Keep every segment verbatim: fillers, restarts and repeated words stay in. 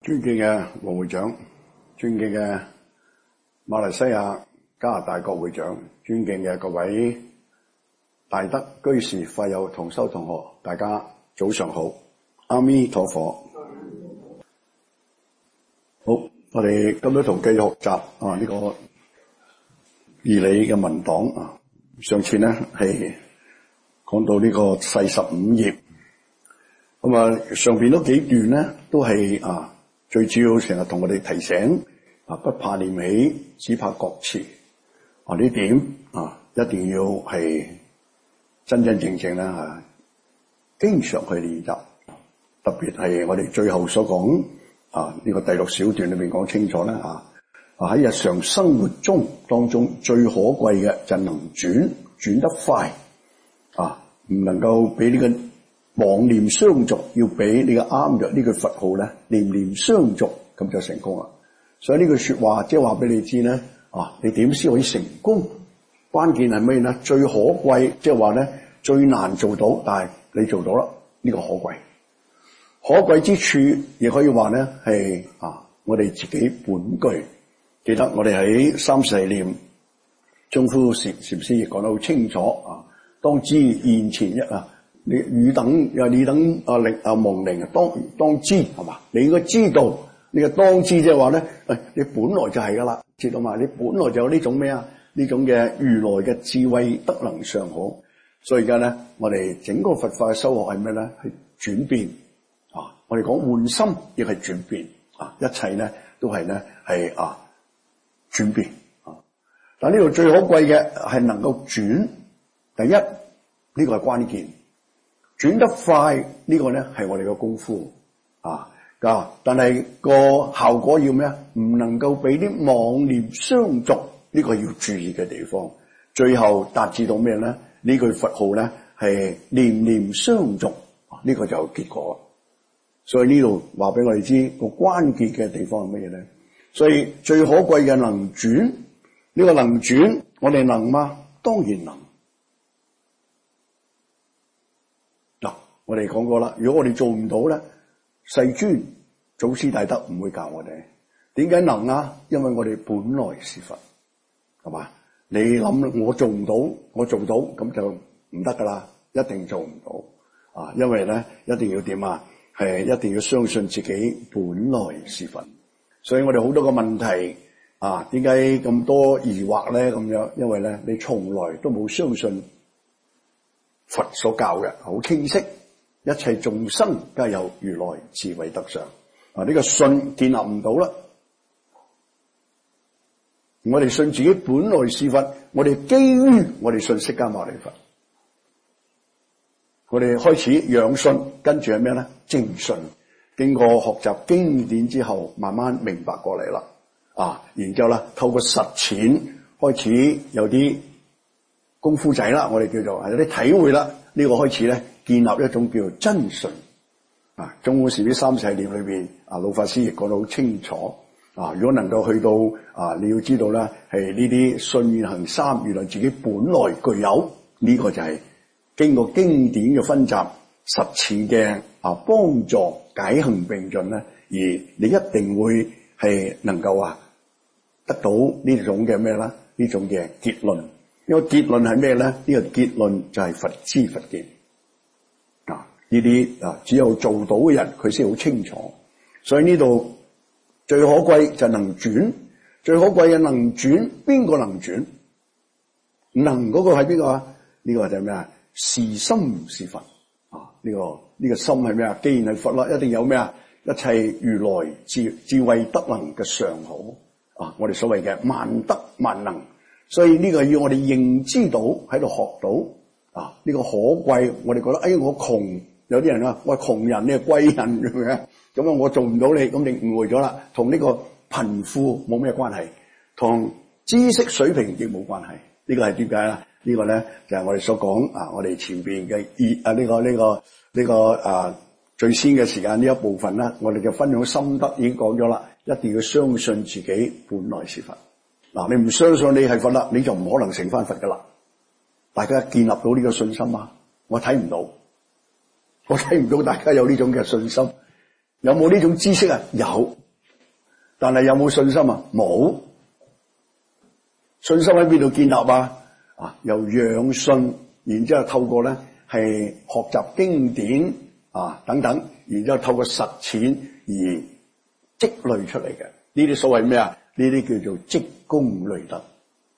尊敬嘅黃會長，尊敬嘅馬來西亞加拿大國會長，尊敬嘅各位大德居士、法友、同修同學，大家早上好，阿彌陀佛。好，我哋今日同繼續學習啊呢個義理嘅文檔啊。上次咧係講到呢個四十五頁，咁啊上邊嗰幾段咧都係啊。最主要成日同我哋提醒啊，不怕念起，只怕覺遲啊！呢點啊，一定要係真真正正啦啊，經常去練習。特別係我哋最後所講啊，呢個第六小段裏面講清楚啦啊！啊喺日常生活中當中最可貴嘅就係能轉轉得快啊，唔能夠俾呢個妄念相續，要俾你嘅啱咗呢句佛號咧，念念相續咁就成功啦。所以呢句說話即係話俾你知咧，啊，你點先可以成功？關鍵係咩咧？最可貴即係話咧，最難做到，但係你做到啦，呢個可貴。可貴之處亦可以話咧係啊，我哋自己本具。記得我哋喺三世念中夫禪禪師亦講得好清楚啊，當知現前一啊。你汝等又你等啊靈啊亡靈啊當當知係嘛？你應該知道，你個當知即係話咧，誒你本來就係噶啦，知道嘛？你本來就有呢種咩啊？呢種嘅如來嘅智慧德能上好。所以而家咧，我哋整個佛法嘅修學係咩咧？係轉變啊！我哋講換心亦係轉變啊！一切咧都係咧係啊轉變啊！但呢度最可貴嘅係能夠轉，第一呢、這個係關鍵。轉得快呢個咧係我哋嘅功夫啊，但係個效果要咩啊？唔能夠俾啲妄念相續，呢個要注意嘅地方。最後達至到咩咧？呢句佛號咧係念念相續，呢個就有結果。所以呢度話俾我哋知個關鍵嘅地方係乜嘢咧？所以最可貴嘅能轉，呢個能轉我哋能嗎？當然能。我哋講過啦，如果我哋做唔到咧，世尊祖師大德唔會教我哋。點解能啊？因為我哋本來是佛，係嘛？你諗我做唔到，我做到咁就唔得噶啦，一定做唔到啊！因為咧，一定要點啊？係一定要相信自己本來是佛。所以我哋好多個問題啊，點解咁多疑惑咧？咁樣，因為咧，你從來都冇相信佛所教嘅，好清晰。一切眾生皆有如來智慧德相啊！呢個信建立唔到啦。我哋信自己本來是佛，我哋基於我哋信釋迦牟尼佛，我哋開始養信，跟住係咩咧？正信。經過學習經典之後，慢慢明白過嚟啦。啊，然之後咧，透過實踐開始有啲功夫仔啦，我哋叫做有啲體會啦。呢、這個開始咧。建立一種叫做真信啊！中觀禪師三世念裏邊啊，老法師亦講得好清楚啊！如果能夠去到啊，你要知道咧，係呢啲信願行三，原來自己本來具有呢、這個就係經過經典嘅分集實踐嘅啊，幫助解行並進咧，而你一定會係能夠啊得到呢種嘅咩啦？呢種嘅結論。因為結論係咩咧？呢、這個結論就係佛知佛見。呢啲啊，只有做到嘅人佢先好清楚，所以呢度最可貴就能轉，最可貴嘅能轉，邊個能轉？能嗰個係邊個啊？呢、這個就係咩啊？是心是佛啊！呢、這個呢、這個心係咩啊？既然係佛啦，一定有咩啊？一切如來智智慧德能嘅上好啊！我哋所謂嘅萬德萬能，所以呢個要我哋認知到喺度學到啊！呢、這個可貴，我哋覺得哎我窮。有啲人啊，我係窮人，你係貴人咁樣，咁啊我做唔到你，咁你誤會咗啦。同呢個貧富冇咩關係，同知識水平亦冇關係。呢、這個係點解咧？呢、這個咧就係、是、我哋所講啊，我哋前邊嘅二啊呢個呢、這個呢、這個啊最先嘅時間呢一部分啦，我哋嘅分享心得已經講咗啦，一定要相信自己本來是佛。嗱，你唔相信你係佛啦，你就唔可能成翻佛噶啦。大家建立到呢個信心啊？我睇唔到。我睇唔到大家有呢種嘅信心， 有冇呢種知識啊？有，但係有冇信心啊？冇。信心喺邊度建立啊？啊，由養信，然之後透過咧係學習經典啊等等，然之後透過實踐而積累出嚟嘅。呢啲所謂咩啊？呢啲叫做積功累德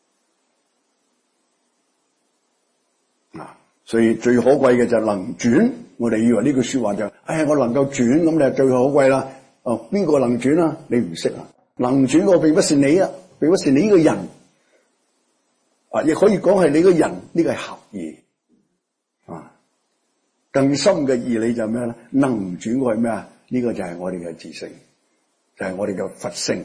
啊！所以最可貴嘅就係能轉。我哋以為呢句說話就係，哎呀，我能夠轉咁就最可貴啦。哦，邊個能轉啊？你唔識啊？能轉個並不是你啊，並不是你呢個人啊，亦可以講係你個人。呢個係合義啊。更深嘅義理就係咩咧？能轉個係咩啊？呢個就係我哋嘅自性，就係我哋嘅佛性。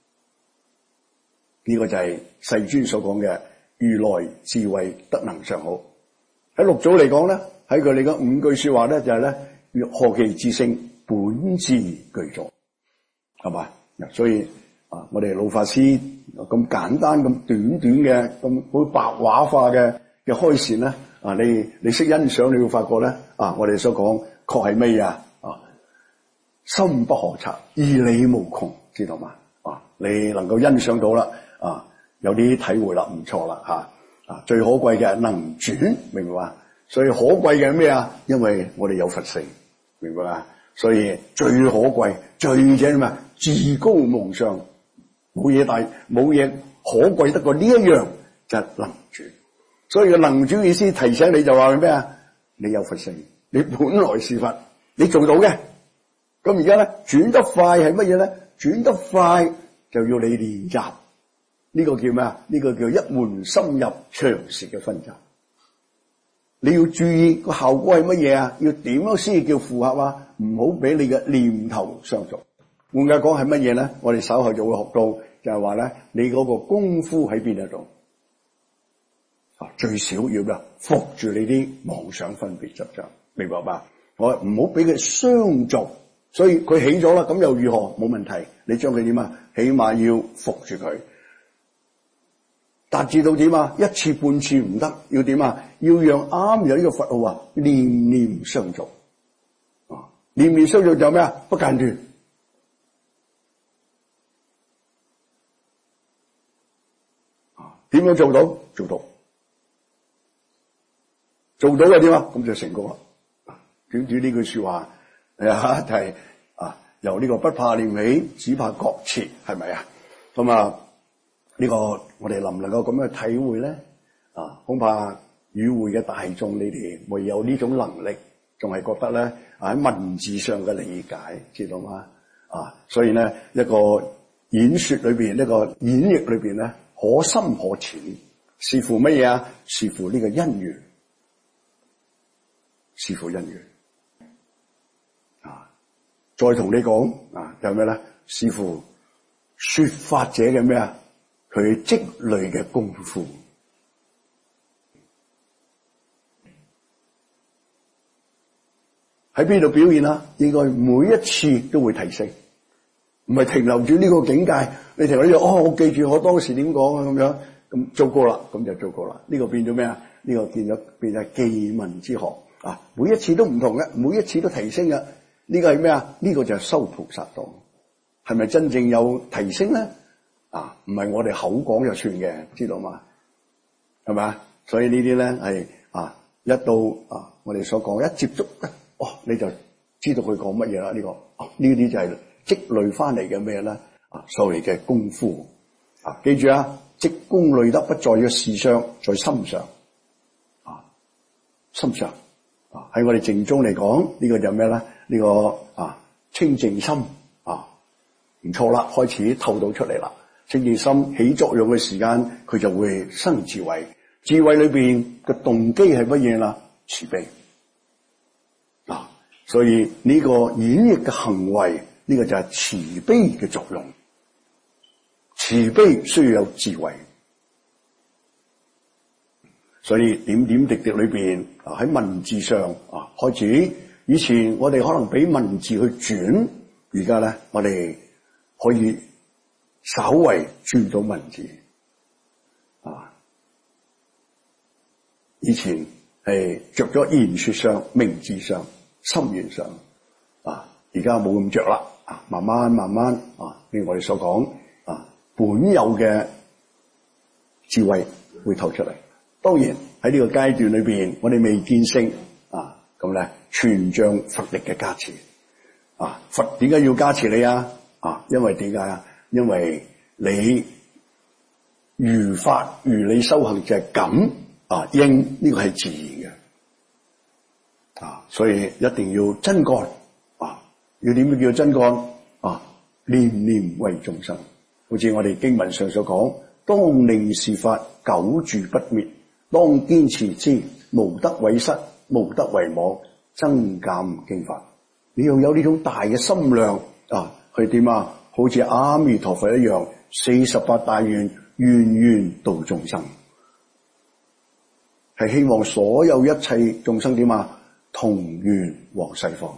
呢個就係世尊所講嘅如來智慧德能上好。喺六祖嚟講咧，喺佢哋嘅五句說話咧，就係咧，何其自性本自具足，係嘛？所以啊，我哋老法師咁簡單、咁短短嘅、咁好白話化嘅嘅開示咧，啊，你你識欣賞，你會發覺咧，啊，我哋所講確係咩啊？啊，深不可測，義理無窮，知道嘛？啊，你能夠欣賞到啦。啊，有啲體會啦，唔錯啦，吓啊！最可貴嘅能轉，明白嘛？所以可貴嘅咩啊？因為我哋有佛性，明白嘛？所以最可貴、最正咩？至高無上，冇嘢大，冇嘢可貴得過呢一樣，就係能轉。所以個能轉意思提醒你就話咩啊？你有佛性，你本來是佛，你做到嘅。咁而家咧轉得快係乜嘢咧？轉得快就要你練習。呢個叫咩啊？呢個叫一門深入長時嘅分習。你要注意個效果係乜嘢啊？要點樣先叫符合啊？唔好俾你嘅念頭相續。換句講係乜嘢咧？我哋稍後就會學到，就係話咧，你嗰個功夫喺邊度啊？最少要咩？伏住你啲妄想分別執着，明白吧？我唔好俾佢相續。所以佢起咗啦，咁又如何？冇問題。你將佢點啊？起碼要伏住佢。達至到點啊？一次半次唔得，要點啊？要讓啱有呢個佛號啊，念念相續啊！念念相續就咩啊？不間斷啊！點樣做到？做到，做到嘅點啊？咁就成功啦！短短呢句說話，係啊，就係啊，由呢個不怕念起，只怕覺遲，係咪啊？咁啊。呢個我哋能唔能夠咁樣體會咧？啊，恐怕與會嘅大眾，你哋未有呢種能力，仲係覺得咧喺文字上嘅理解，知道嗎？啊，所以咧一個演說裏邊，一個演繹裏邊咧，可深可淺，視乎乜嘢啊？視乎呢個因緣，視乎因緣。啊，再同你講啊，有咩咧？視乎說法者嘅咩啊？佢積累嘅功夫喺邊度表現啊？應該每一次都會提升，唔係停留住呢個境界。你停留住哦，我記住我當時點講啊，咁樣咁做過啦，咁就做過啦。呢個變咗咩啊？呢個變咗變咗記文之學啊！每一次都唔同嘅，每一次都提升嘅。呢個係咩啊？呢個就係修菩薩道，係咪真正有提升咧？啊，唔係我哋口講就算嘅，知道嘛？係咪啊？所以呢啲咧係啊，一到啊，我哋所講一接觸，哦，你就知道佢講乜嘢啦。呢個呢啲就係積累翻嚟嘅咩咧？啊，所謂嘅功夫啊，記住啊，積功累德不在嘅事上，在心上啊，心上啊，喺我哋淨宗嚟講，呢個就咩咧？呢個啊清淨心啊，唔錯啦，開始透到出嚟啦。清淨心起作用嘅時間，佢就會生智慧。智慧裏邊嘅動機係乜嘢啦？慈悲啊！所以呢個演繹嘅行為，呢個就係慈悲嘅作用。慈悲需要有智慧，所以點點滴滴裏邊啊，喺文字上啊，開始以前我哋可能俾文字去轉，而家咧我哋可以稍為轉到文字啊！以前係着咗言說上、名字上、心願上啊， 而家冇咁着啦，啊，慢慢慢慢啊，譬如我哋所講啊，本有嘅智慧會透出嚟。當然喺呢個階段裏邊，我哋未見聖啊，咁咧全仗佛力嘅加持啊。佛點解要加持你啊？啊，因為點解啊？因為你如法如理修行就係咁啊，應呢個係自然嘅啊，所以一定要真幹啊。要點樣叫真幹啊？念念為眾生，好似我哋經文上所講，當令是法久住不滅，當堅持之，無得毀失，無得遺忘，增減經法。你要有呢種大嘅心量啊，去點啊？好似阿彌陀佛一樣，四十八大願，願願度眾生，係希望所有一切眾生點啊？同願往西方。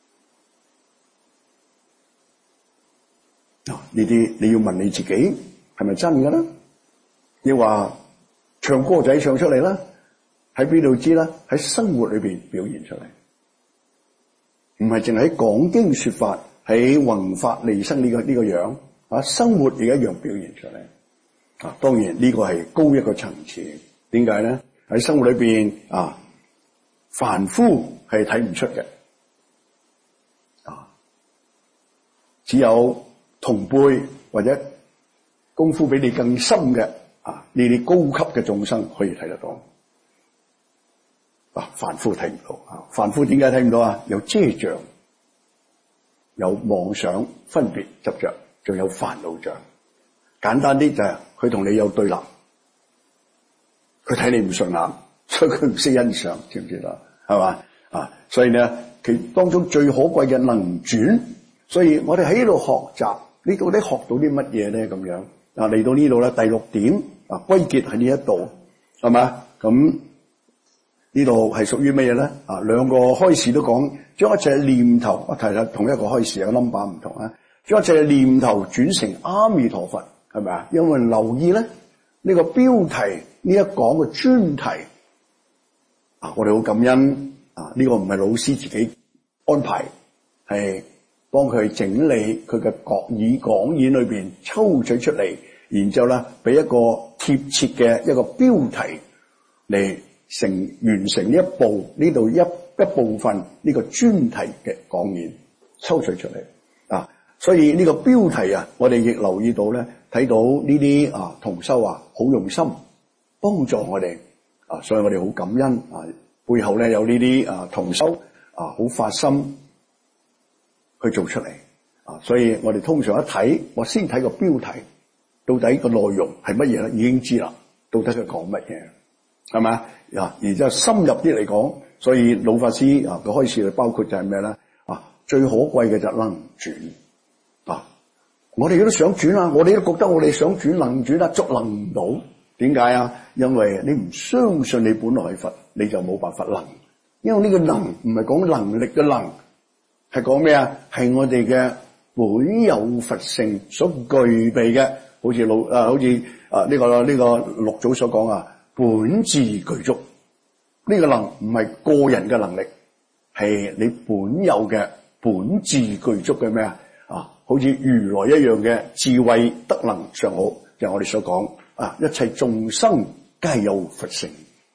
啊，呢啲你要問你自己係咪真嘅咧？你話唱歌仔唱出嚟啦，喺邊度知啦？喺生活裏邊表現出嚟，唔係淨係喺講經說法，喺弘法利生呢個呢個樣啊，生活亦一樣表現出嚟啊。當然呢個係高一個層次，點解咧？喺生活裏邊啊，凡夫係睇唔出嘅啊，只有同輩或者功夫比你更深嘅啊，呢啲高級嘅眾生可以睇得到。啊，凡夫睇唔到啊！凡夫點解睇唔到啊？有遮障，有妄想、分別、執着，仲有煩惱障。簡單啲就係佢同你有對立，佢睇你唔順眼，所以佢唔識欣賞，知唔知道？係嘛啊？所以咧，其當中最可貴嘅能轉，所以我哋喺呢度學習。你到底學到啲乜嘢咧？咁樣啊，嚟到呢度咧，第六點啊，歸結喺呢一度，係嘛？咁呢度係屬於乜嘢咧？啊，兩個開示都講，將一切念頭，我提下同一個開示有 number 唔同啊，將一切念頭轉成阿彌陀佛，係咪啊？因為留意咧，呢、這個標題呢一講嘅專題啊，我哋好感恩啊！呢、這個唔係老師自己安排，係幫佢整理佢嘅國語講演裏邊抽取出嚟，然之後咧俾一個貼切嘅一個標題嚟成完成呢一部呢度一一部分呢個專題嘅講演抽取出嚟啊！所以呢個標題啊，我哋亦留意到咧，睇到呢啲啊同修啊好用心幫助我哋啊，所以我哋好感恩啊！背後咧有呢啲啊同修啊好發心去做出嚟啊，所以我哋通常一睇，我先睇個標題，到底個內容係乜嘢咧，已經知啦。到底佢講乜嘢，係咪啊？然之後深入啲嚟講，所以老法師啊，佢開始包括就係咩咧？啊，最可貴嘅就係能轉啊！我哋都想轉啊，我哋都覺得我哋想轉能轉啊，捉能唔到。點解啊？因為你唔相信你本來係佛，你就冇辦法能。因為呢個能唔係講能力嘅能。係講咩啊？係我哋嘅本有佛性所具備嘅，好似老啊，好似啊呢個呢個六祖所講啊，本自具足。呢個能唔係個人嘅能力，係你本有嘅本自具足嘅咩啊？啊，好似如來一樣嘅智慧德能上好，就係我哋所講啊，一切眾生皆有佛性。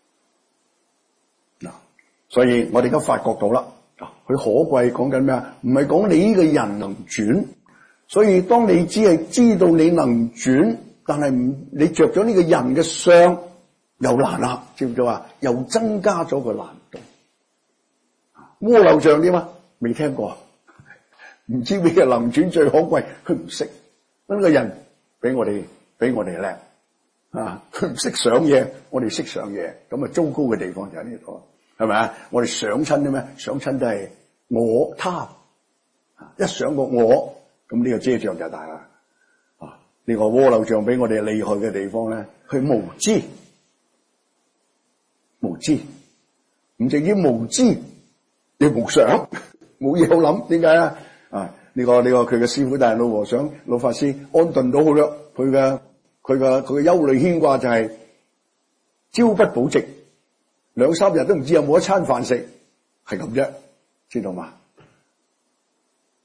嗱，所以我哋而家發覺到啦。佢可貴講緊咩啊？唔係講你呢個人能轉，所以當你只係知道你能轉，但係唔你着咗呢個人嘅相又難啦，知唔知啊？又增加咗個難度。阿耨像點啊？未聽過，唔知咩嘅能轉最可貴，佢唔識。呢個人比我哋比我哋叻啊！佢唔識想嘢，我哋識想嘢，咁啊糟糕嘅地方就喺呢度。係咪啊？我哋想親啲咩？想親都係我他，一想過我，咁呢個遮障就大啦。啊，呢個阿耨像俾我哋厲害嘅地方咧，佢無知，無知，唔淨止無知，亦無想，冇嘢好諗。點解啊？啊，呢個呢個佢嘅師父大人老和尚老法師安頓到好啦，佢嘅佢嘅佢嘅憂慮牽掛就係朝不保夕。兩三日都唔知有冇一餐飯食，係咁啫，知道嘛？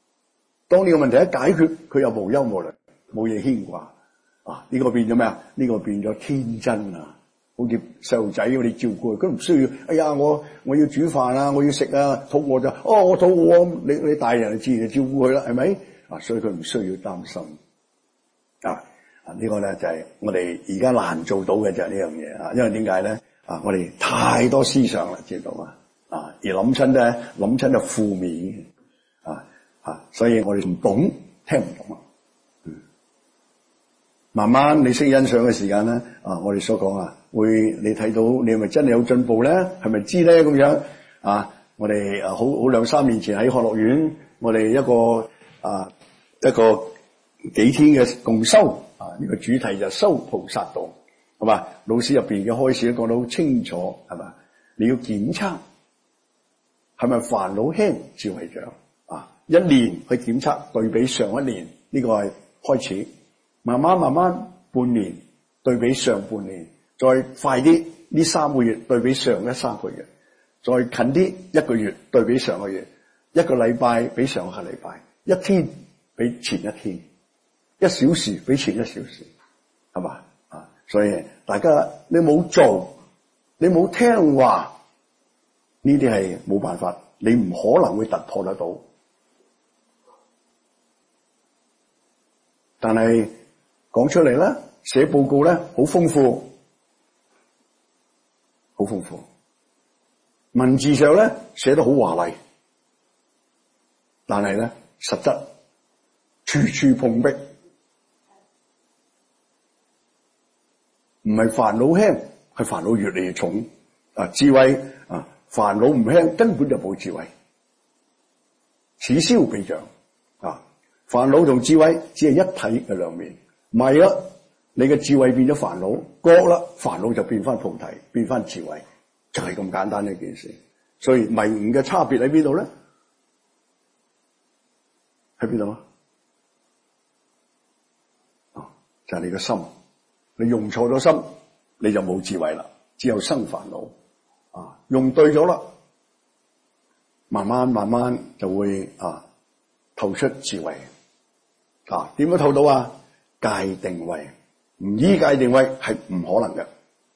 當呢個問題一解決，佢又無憂無慮，冇嘢牽掛啊！呢個變咗咩啊？呢個變咗天真啊！好似細路仔我哋照顧佢，佢唔需要。哎呀，我我要煮飯啊，我要食啊，肚餓就哦，我肚餓，你你大人自然就照顧佢啦，係咪啊？所以佢唔需要擔心啊！啊，呢個咧就係我哋而家難做到嘅就係呢樣嘢啊！因為點解咧啊？我哋太多思想啦，知道嘛啊？而諗親咧諗親就負面啊啊！所以我哋唔懂，聽唔懂啊。嗯，慢慢你識欣賞嘅時間咧啊，我哋所講啊。會你睇到你係咪真係有進步咧？係咪知咧咁樣啊？我哋啊好好兩三年前喺學樂園，我哋一個啊一個幾天嘅共修啊，呢個主題就修菩薩道，係嘛？老師入邊嘅開始都講得好清楚，係嘛？你要檢測係咪煩惱輕智慧長啊？一年去檢測對比上一年，呢個係開始，慢慢慢慢半年對比上半年。再快啲，呢三個月對比上一三個月，再近啲一個月對比上個月，一個禮拜比上個禮拜，一天比前一天，一小時比前一小時，係嘛啊？所以大家你冇做，你冇聽話，呢啲係冇辦法，你唔可能會突破得到。但係講出嚟咧，寫報告咧，好豐富。好豐富，文字上咧寫得好華麗，但係咧實質處處碰壁，唔係煩惱輕，係煩惱越嚟越重啊！智慧啊，煩惱唔輕，根本就冇智慧，此消彼長啊！煩惱同智慧只係一體嘅兩面，唔係啦。你嘅智慧變咗煩惱，覺啦，煩惱就變翻菩提，變翻智慧，就係咁簡單一件事。所以迷悟嘅差別喺邊度咧？喺邊度啊？啊，就係你嘅心，你用錯咗心，你就冇智慧啦，只有生煩惱。啊，用對咗啦，慢慢慢慢就會啊透出智慧。啊，點樣透到啊？戒定慧。唔依戒定慧係唔可能嘅，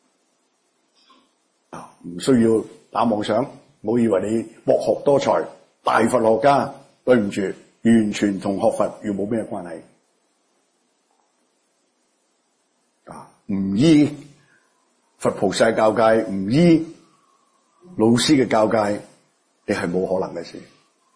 啊，唔需要打妄想，唔好以為你博學多才、大佛學家，對唔住，完全同學佛要冇咩關係，啊，唔依佛菩薩教誡，唔依老師嘅教誡，你係冇可能嘅事。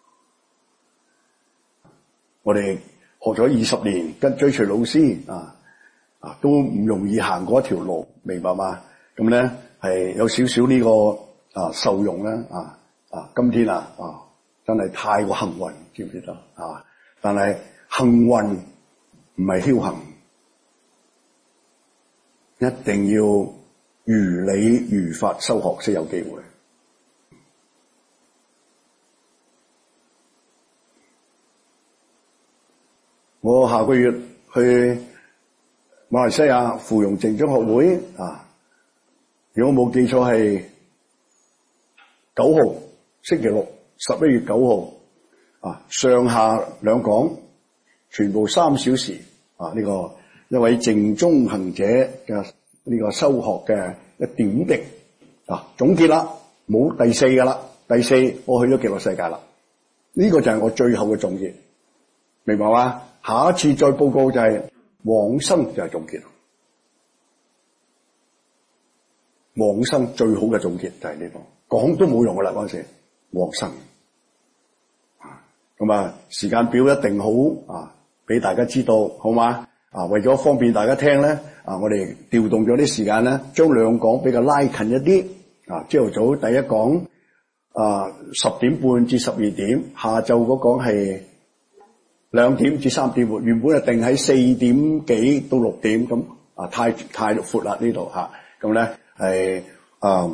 我哋學咗二十年，跟追隨老師啊。啊，都唔容易行過一條路，明白嘛？咁咧係有少少呢個啊受用咧啊啊！今天啊啊，真係太過幸運，知唔知道啊？但係幸運唔係僥倖，一定要如理如法修學先有機會。我下個月去馬來西亞芙蓉淨宗學會啊，如果冇記錯係九號星期六，十一月九號啊，上下兩講，全部三小時啊！呢、這個一位淨宗行者嘅呢個修學嘅一點滴啊，總結啦，冇第四噶啦，第四我去咗極樂世界啦，呢、這個就係我最後嘅總結，明白嘛？下一次再報告就係、是。往生就係總結，往生最好嘅總結就係呢個，講都冇用噶啦嗰陣時，往生啊，咁啊時間表一定好啊，俾大家知道好嘛？啊，為咗方便大家聽咧，啊，我哋調動咗啲時間咧，將兩講比較拉近一啲啊，朝頭早第一講啊十點半至十二點，下晝嗰講係兩點至三點半，原本係定喺四點幾到六點咁啊，太太闊啦呢度嚇，咁咧係啊，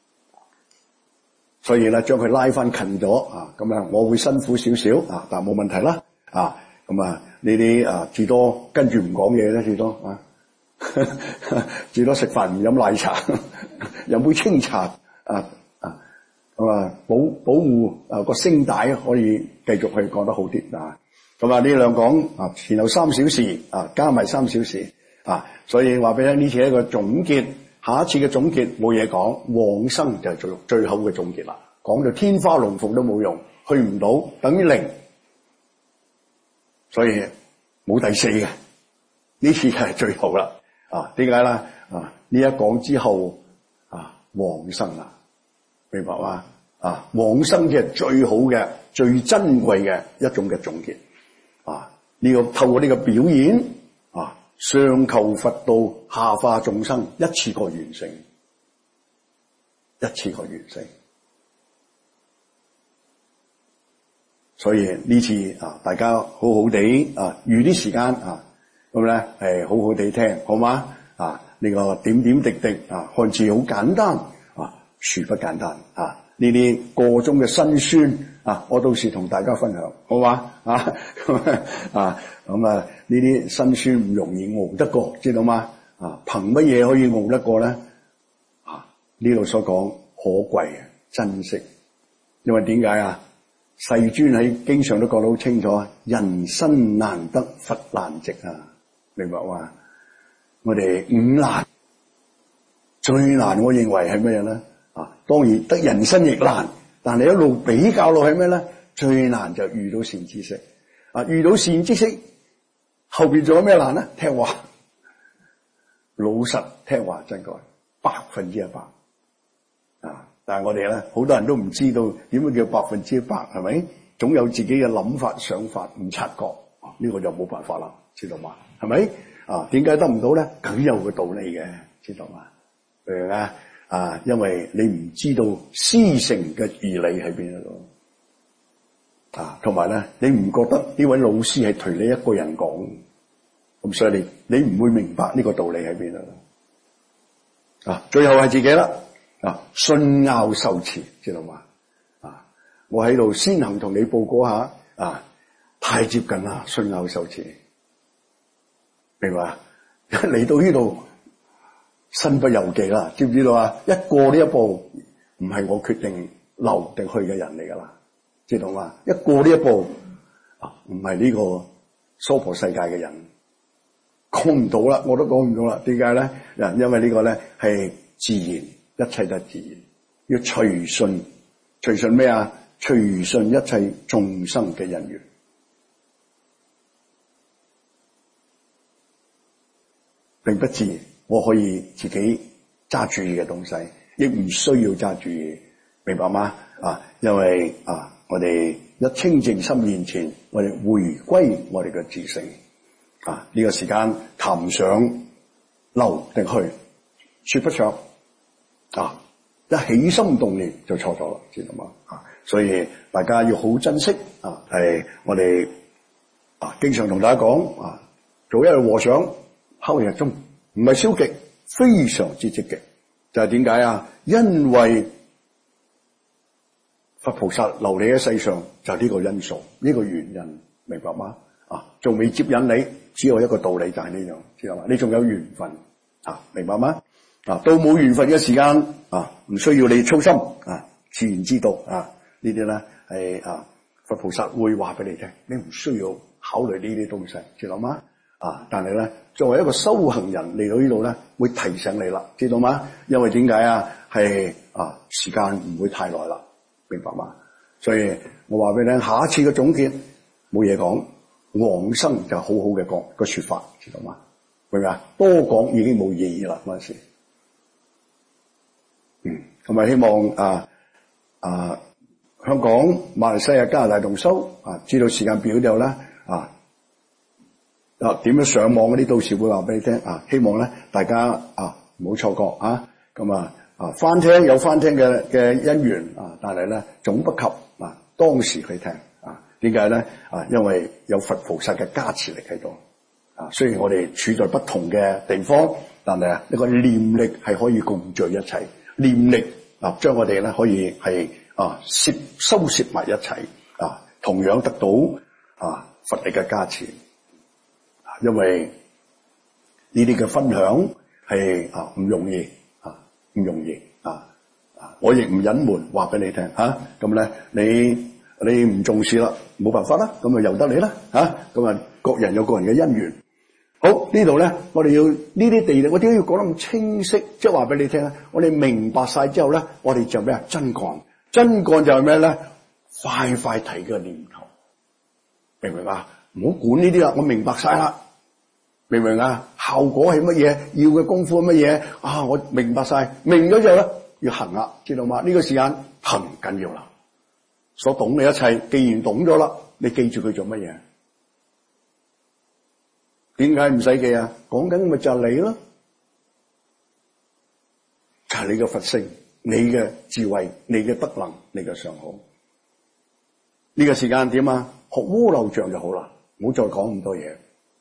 所以咧將佢拉翻近咗啊，咁啊我會辛苦少少啊，但係冇問題啦啊，咁啊呢啲啊至多跟住唔講嘢咧，至多啊，至多食飯唔飲奶茶，飲杯清茶啊啊，咁啊保保護啊個聲帶可以繼續去講得好啲啊。 咁啊呢兩講啊前後三小時啊加埋三小時啊，所以話俾你聽呢次係一個總結，下一次嘅總結冇嘢講，往生就係最最好嘅總結啦。講到天花龍鳳都冇用，去唔到等於零，所以冇第四嘅，呢次係最好啦。啊，點解啦？啊呢一講之後啊往生啦，明白嗎？啊往生即係最好嘅、最珍貴嘅一種嘅總結。啊呢個透過呢個表演啊，上求佛道，下化眾生，一次過完成，一次過完成。所以呢次啊，大家好好地啊，預啲時間啊，咁咧係好好地聽，好嗎？啊，呢、這個點點滴滴啊，看似好簡單啊，殊不簡單啊！呢啲個中嘅辛酸啊，我到時同大家分享，好嗎？啊咁啊咁啊，呢啲辛酸唔容易熬得過，知道嗎？啊，憑乜嘢可以熬得過咧？啊，呢度所講可貴嘅珍惜，因為點解啊？世尊喺經常都講得好清楚，人生難得佛難值啊，明白嘛？我哋五難最難，我認為係咩嘢咧？啊，當然得人生亦難，但係一路比較落係咩咧？最難就遇到善知識啊！遇到善知識後邊仲有咩難咧？聽話，老實聽話真該百分之一百啊！但係我哋咧，好多人都唔知道點樣叫百分之一百，係咪？總有自己嘅諗法、想法唔察覺，呢、這個就冇辦法啦，知道嘛？係咪？啊，點解得唔到咧？梗有個道理嘅，知道嘛？譬如咧，啊，因為你唔知道師承嘅義理喺邊度，啊，同埋咧，你唔覺得呢位老師係隨你一個人講，咁所以你你唔會明白呢個道理喺邊度，啊，最後係自己啦。啊，信拗受持，知道嘛？啊，我喺度先行同你報告下，啊，太接近啦，信拗受持，明白？嚟到呢度，身不由己啦，知唔知道啊？一過呢一步，唔係我決定留定去嘅人嚟噶啦，知道嘛？一過呢一步，啊，唔係呢個娑婆世界嘅人，講唔到啦，我都講唔到啦。點解咧？嗱，因為呢個咧係自然。一切都自然，要隨順，隨順咩啊？隨順一切眾生嘅因緣，並不自然。我可以自己揸主意嘅東西，亦唔需要揸主意，明白嗎？啊，因為啊，我哋一清淨心面前，我哋回歸我哋嘅自性。啊，呢、這個時間談唔上留定去，說不上。啊！一起心動念就錯咗啦，知道嗎？啊，所以大家要好珍惜啊！係我哋啊，經常同大家講啊，做一日和尚敲一日鐘，唔係消極，非常之積極。就係點解啊？因為佛菩薩留你喺世上，就係呢個因素，呢、這個原因，明白嗎？啊，仲未接引你，只有一個道理就係呢樣，知道嗎？你仲有緣分啊，明白嗎？啊，到冇緣分嘅時間啊，唔需要你操心啊，自然知道啊，呢啲咧係啊，佛菩薩會話俾你聽，你唔需要考慮呢啲東西，知道嗎？啊，但係咧，作為一個修行人嚟到呢度咧，會提醒你啦，知道嗎？因為點解啊？係啊，時間唔會太耐啦，明白嗎？所以我話俾你聽，下一次嘅總結冇嘢講，往生就好好嘅講個說法，知道嗎？明唔明啊？多講已經冇意義啦，嗰陣時。嗯，同埋希望啊啊香港、馬來西亞、加拿大同修啊，知道時間表之後咧啊啊點樣上網嗰啲，到時會話俾你聽啊。希望咧大家啊唔好錯過啊。咁啊啊翻聽有翻聽嘅嘅因緣啊，但係咧總不及啊當時去聽啊。點解咧啊？因為有佛菩薩嘅加持力喺度啊。雖然我哋處在不同嘅地方，但係啊呢個念力係可以共聚一齊。念力啊，將我哋咧可以係啊攝收攝埋一齊啊，同樣得到啊佛力嘅加持。因為呢啲嘅分享係啊唔容易啊唔容易啊啊！我亦唔隱瞞話俾你聽嚇，咁咧你你唔重視啦， 冇辦法啦，咁啊由得你啦吓，咁啊各人有各人嘅姻緣。好，呢度咧，我哋要呢啲地理，我點解要講得咁清晰？即係話俾你聽咧，我哋明白晒之後咧，我哋就咩啊？真幹，真幹就係咩咧？快快提嘅念頭，明唔明啊？唔好管呢啲啦，我明白晒啦，明唔明啊？效果係乜嘢？要嘅功夫係乜嘢？啊，我明白晒，明咗之後咧，要行啦，知道嗎？呢個時間行緊要啦，所懂嘅一切，既然懂咗啦，你記住佢做乜嘢？點解唔使記啊？講緊咪就係你咯，就係你嘅佛性、你嘅智慧、你嘅德能、你嘅上好。呢個時間點啊？學烏漏像就好啦，唔好再講咁多嘢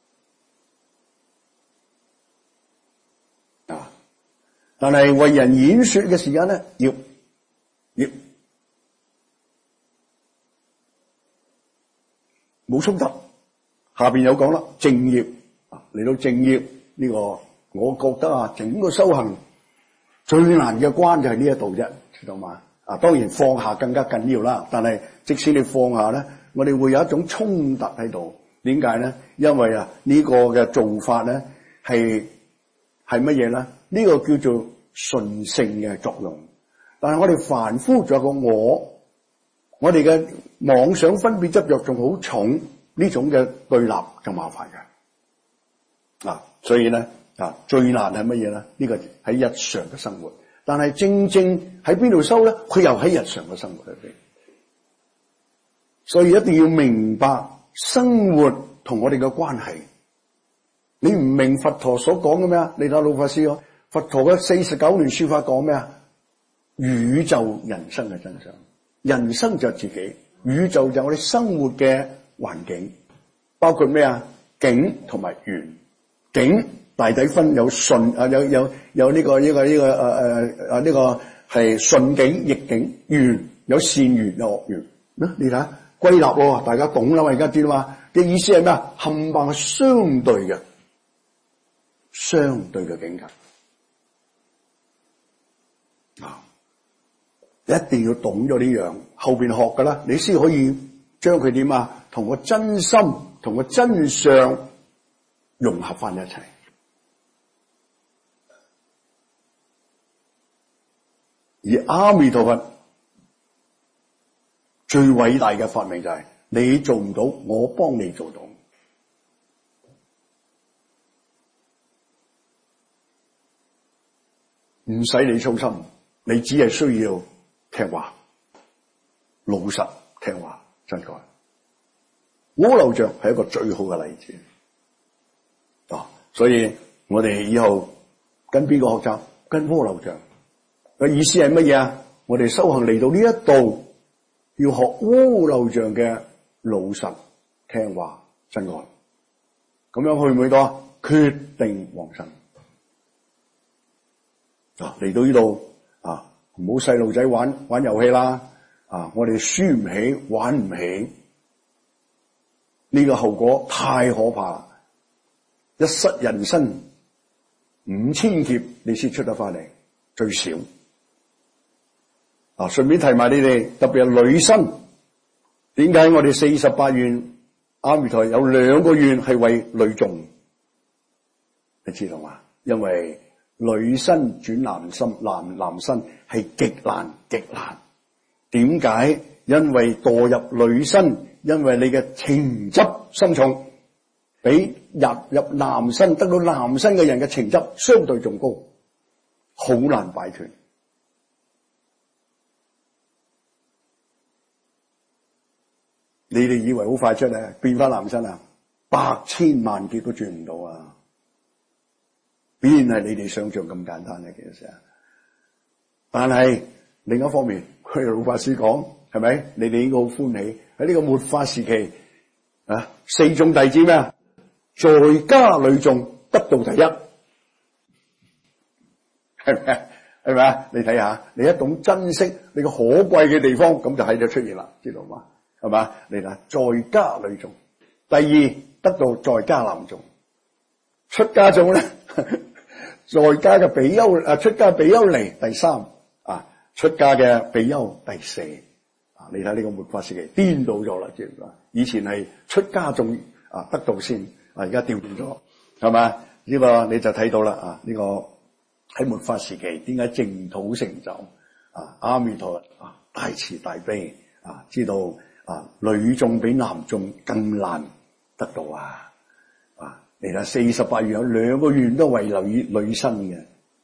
啊！但係為人演說嘅時間咧，要要冇衝突。下邊有講啦，正業。嚟到正業呢個，我覺得啊，整個修行最難嘅關就係呢一度啫，知道嘛？啊，當然放下更加緊要啦。但係即使你放下咧，我哋會有一種衝突喺度。點解咧？因為啊，呢個嘅做法咧係係乜嘢咧？呢個叫做順性嘅作用。但係我哋凡夫仲有個我，我哋嘅妄想分別執着仲好重，呢種嘅對立就麻煩嘅。啊，所以咧啊，最難係乜嘢咧？呢個喺日常嘅生活，但係正正喺邊度修咧？佢又喺日常嘅生活裏邊，所以一定要明白生活同我哋嘅關係。你唔明佛陀所講嘅咩啊？你睇老法師講，佛陀嘅四十九年說法講咩啊？宇宙人生嘅真相，人生就係自己，宇宙就係我哋生活嘅環境，包括咩啊？境同埋緣。境大體分有順啊，有有有呢個呢個呢個誒誒誒呢個係順境逆境，緣有善緣有惡緣。你睇下歸納喎，大家懂啦嘛，而家知啦嘛。嘅意思係咩啊？冚唪唥係相對嘅，相對嘅境界啊！一定要懂咗呢樣，後邊學噶啦，你先可以將佢點啊？同個真心同個真相融合翻一齊，而阿彌陀佛最偉大嘅發明就係你做唔到，我幫你做到，唔使你操心，你只係需要聽話、老實聽話、真幹。烏漏像係一個最好嘅例子。哦，所以我哋以後跟邊個學習？跟烏漏像嘅意思係乜嘢啊？我哋修行嚟到呢一度，要學烏漏像嘅老實、聽話、真幹，咁樣去唔去到啊？決定往生。啊，嚟到呢度啊，唔好細路仔玩玩遊戲啦！啊，我哋輸唔起，玩唔起，呢個後果太可怕啦！一失人身五千劫，你先出得翻嚟，最少。啊，順便提埋你哋，特別係女生，點解我哋四十八願阿彌陀有兩個願係為女眾？你知道嘛？因為女身轉男身，男男身係極難極難。點解？因為墮入女身，因為你嘅情執深重。比入入男身得到男身嘅人嘅情執相對仲高，好難擺脫。你哋以為好快出嚟變翻男身啊？百千萬劫都轉唔到啊！邊係你哋想象咁簡單嘅其實？但係另一方面，佢老法師講係咪？你哋應該好歡喜喺呢個末法時期啊！四眾弟子咩啊？在家女眾得到第一，係咪？係咪啊？你睇下，你一懂珍惜你個可貴嘅地方，咁就喺度出現啦，知道嘛？係嘛？你睇，在家女眾，第二得到在家男眾，出家眾咧，在家嘅比丘啊，出家比丘尼第三啊，出家嘅比丘第四啊， 你睇呢個末法時期顛倒咗啦，知唔知啊？以前係出家仲啊得道先，啊而家調轉咗，係咪？呢個你就睇到啦啊！呢個喺末法時期點解淨土成就啊？阿彌陀佛啊大慈大悲啊，知道啊女眾比男眾更難得到啊！啊嚟啦，四十八願有兩個願都為留於女身嘅，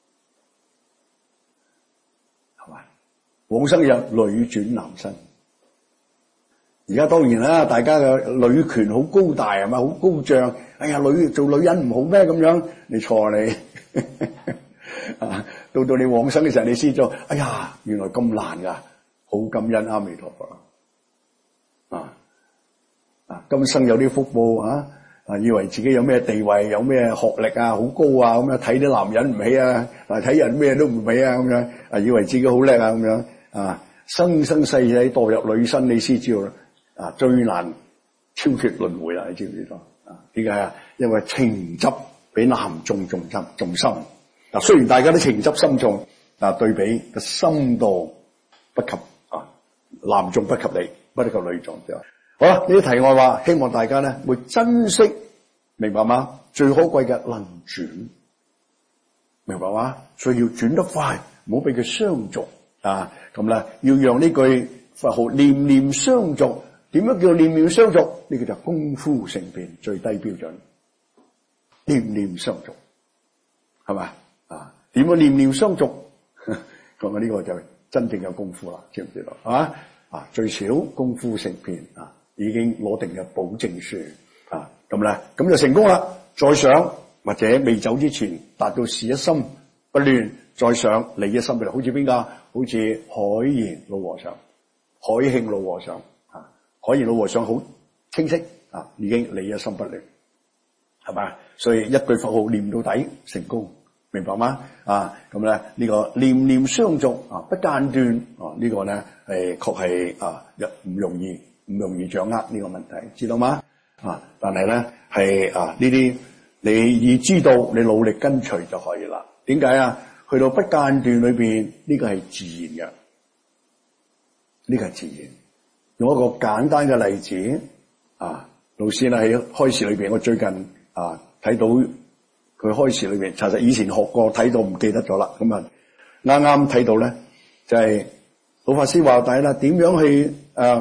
係嘛？往生有女轉男身。而家當然啦，大家嘅女權好高大係嘛，好高漲。哎呀，女做女人唔好咩咁樣？你錯你啊！到到你往生嘅時候，你先做。哎呀，原來咁難噶，好感恩阿彌陀佛啊！啊，今生有啲福報啊！啊，以為自己有咩地位，有咩學歷啊，好高啊，咁樣睇啲男人唔起啊，啊睇人咩都唔起啊，咁樣啊，以為自己好叻啊，咁樣啊，生生世世墮入女身，你先知道啦。啊，最難超脫輪迴啦！你知唔知道？啊，點解啊？因為情執比男眾仲深仲深。嗱，雖然大家都情執深重，啊，對比個深度不及啊，男眾不及你，不及女眾。好啦，呢啲題外話，希望大家咧會珍惜，明白嗎？最可貴嘅能轉，明白嗎？所以要轉得快，唔好俾佢相續啊！咁咧，要讓呢句佛號念念相續。點樣叫念念相續？呢個就功夫成片最低標準，念念相續，係咪啊？點樣念念相續？咁啊，呢個就真正有功夫啦，知唔知道？係嘛啊？最少功夫成片啊，已經攞定嘅保證書啊，咁咧，咁就成功啦。再上或者未走之前，達到事一心不亂，再上理一心不亂，好似邊個？好似海賢老和尚、海慶老和尚。海賢老和尚好清晰啊，已經理一心不亂，係咪？所以一句佛號念到底成功，明白嗎？啊，咁咧呢個念念相續啊，不間斷啊，這個、呢個咧係確係啊唔容易，唔容易掌握呢個問題，知道嗎？啊，但係咧係啊呢啲你已知道，你努力跟隨就可以啦。點解啊？去到不間斷裏邊，呢、這個係自然嘅，呢、這個係自然。用一個簡單嘅例子啊，老師咧喺開示裏邊，我最近啊睇到佢開示裏邊，其實以前學過睇到唔記得咗啦。咁啊啱啱睇到咧，就係、是、老法師話底啦，點樣去誒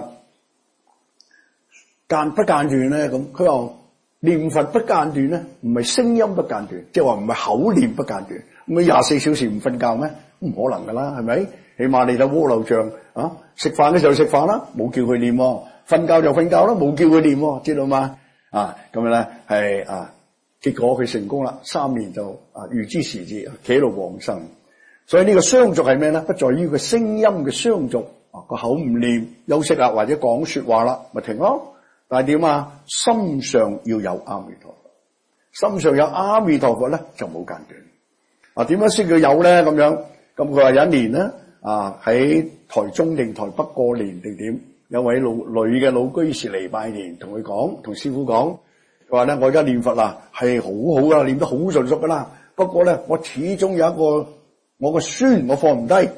間不間斷咧？咁佢話念佛不間斷咧，唔係聲音不間斷，即係話唔係口念不間斷。咁廿四小時唔瞓覺咩？唔可能噶啦，係咪？起碼你睇鍋爐像啊，食飯嘅時候食飯啦，冇叫佢念；瞓覺就瞓覺啦，冇叫佢念，知道嗎？啊，咁樣咧係啊，結果佢成功啦，三年就啊預知時至企喺度往生。所以呢個相續係咩咧？不在於個聲音嘅相續，啊個口唔念，休息啦或者講說話啦，咪停咯。但係點啊？心上要有阿彌陀佛，心上有阿彌陀佛咧就冇間斷。啊，點樣先叫有咧？咁樣咁佢話有一年咧。啊！喺台中定台北過年定點，有位老女嘅老居士嚟拜年，同佢講，同師傅講，佢話咧：我而家念佛啦，係好好噶，念得好純熟噶啦。不過咧，我始終有一個我個孫，我放唔低，憂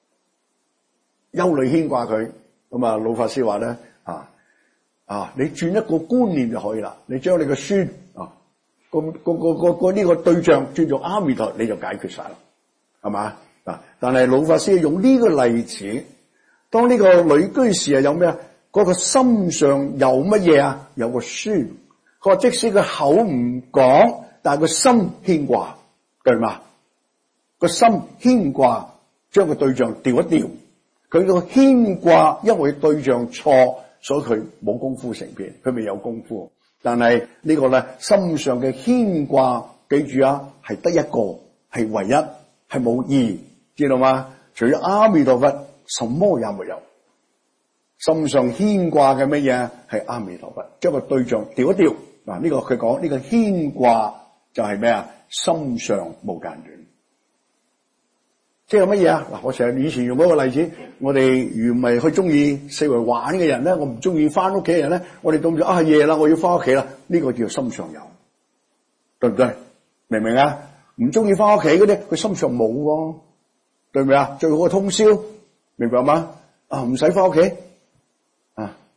慮牽掛佢。咁啊，老法師話咧：啊啊，你轉一個觀念就可以啦。你將你個孫啊，個個個個個呢個對象轉做阿彌陀，你就解決晒啦，係嘛？嗱，但係老法師用呢個例子，當呢個女居士係有咩啊？嗰個心上有乜嘢啊？有個孫。佢話即使佢口唔講，但係個心牽掛，對嘛？個心牽掛，將個對象調一調。佢個牽掛，因為對象錯，所以佢冇功夫成片，佢未有功夫。但係呢個咧，心上嘅牽掛，記住啊，係得一個，係唯一，係冇二。知道嗎？除咗阿彌陀佛，什麼也沒有。心上牽掛嘅乜嘢係阿彌陀佛，將個對象調一調。嗱，呢個佢講呢個牽掛就係咩啊？心上無間斷。即係乜嘢啊？嗱，我成日以前用嗰個例子，我哋如唔係去中意四圍玩嘅人咧，我唔中意翻屋企嘅人咧，我哋到咗啊夜啦，我要翻屋企啦，呢個叫心上有，對唔對？明唔明啊？唔中意翻屋企嗰啲，佢心上冇喎。對唔對啊？最好嘅通宵，明白嗎？啊，唔使翻屋企，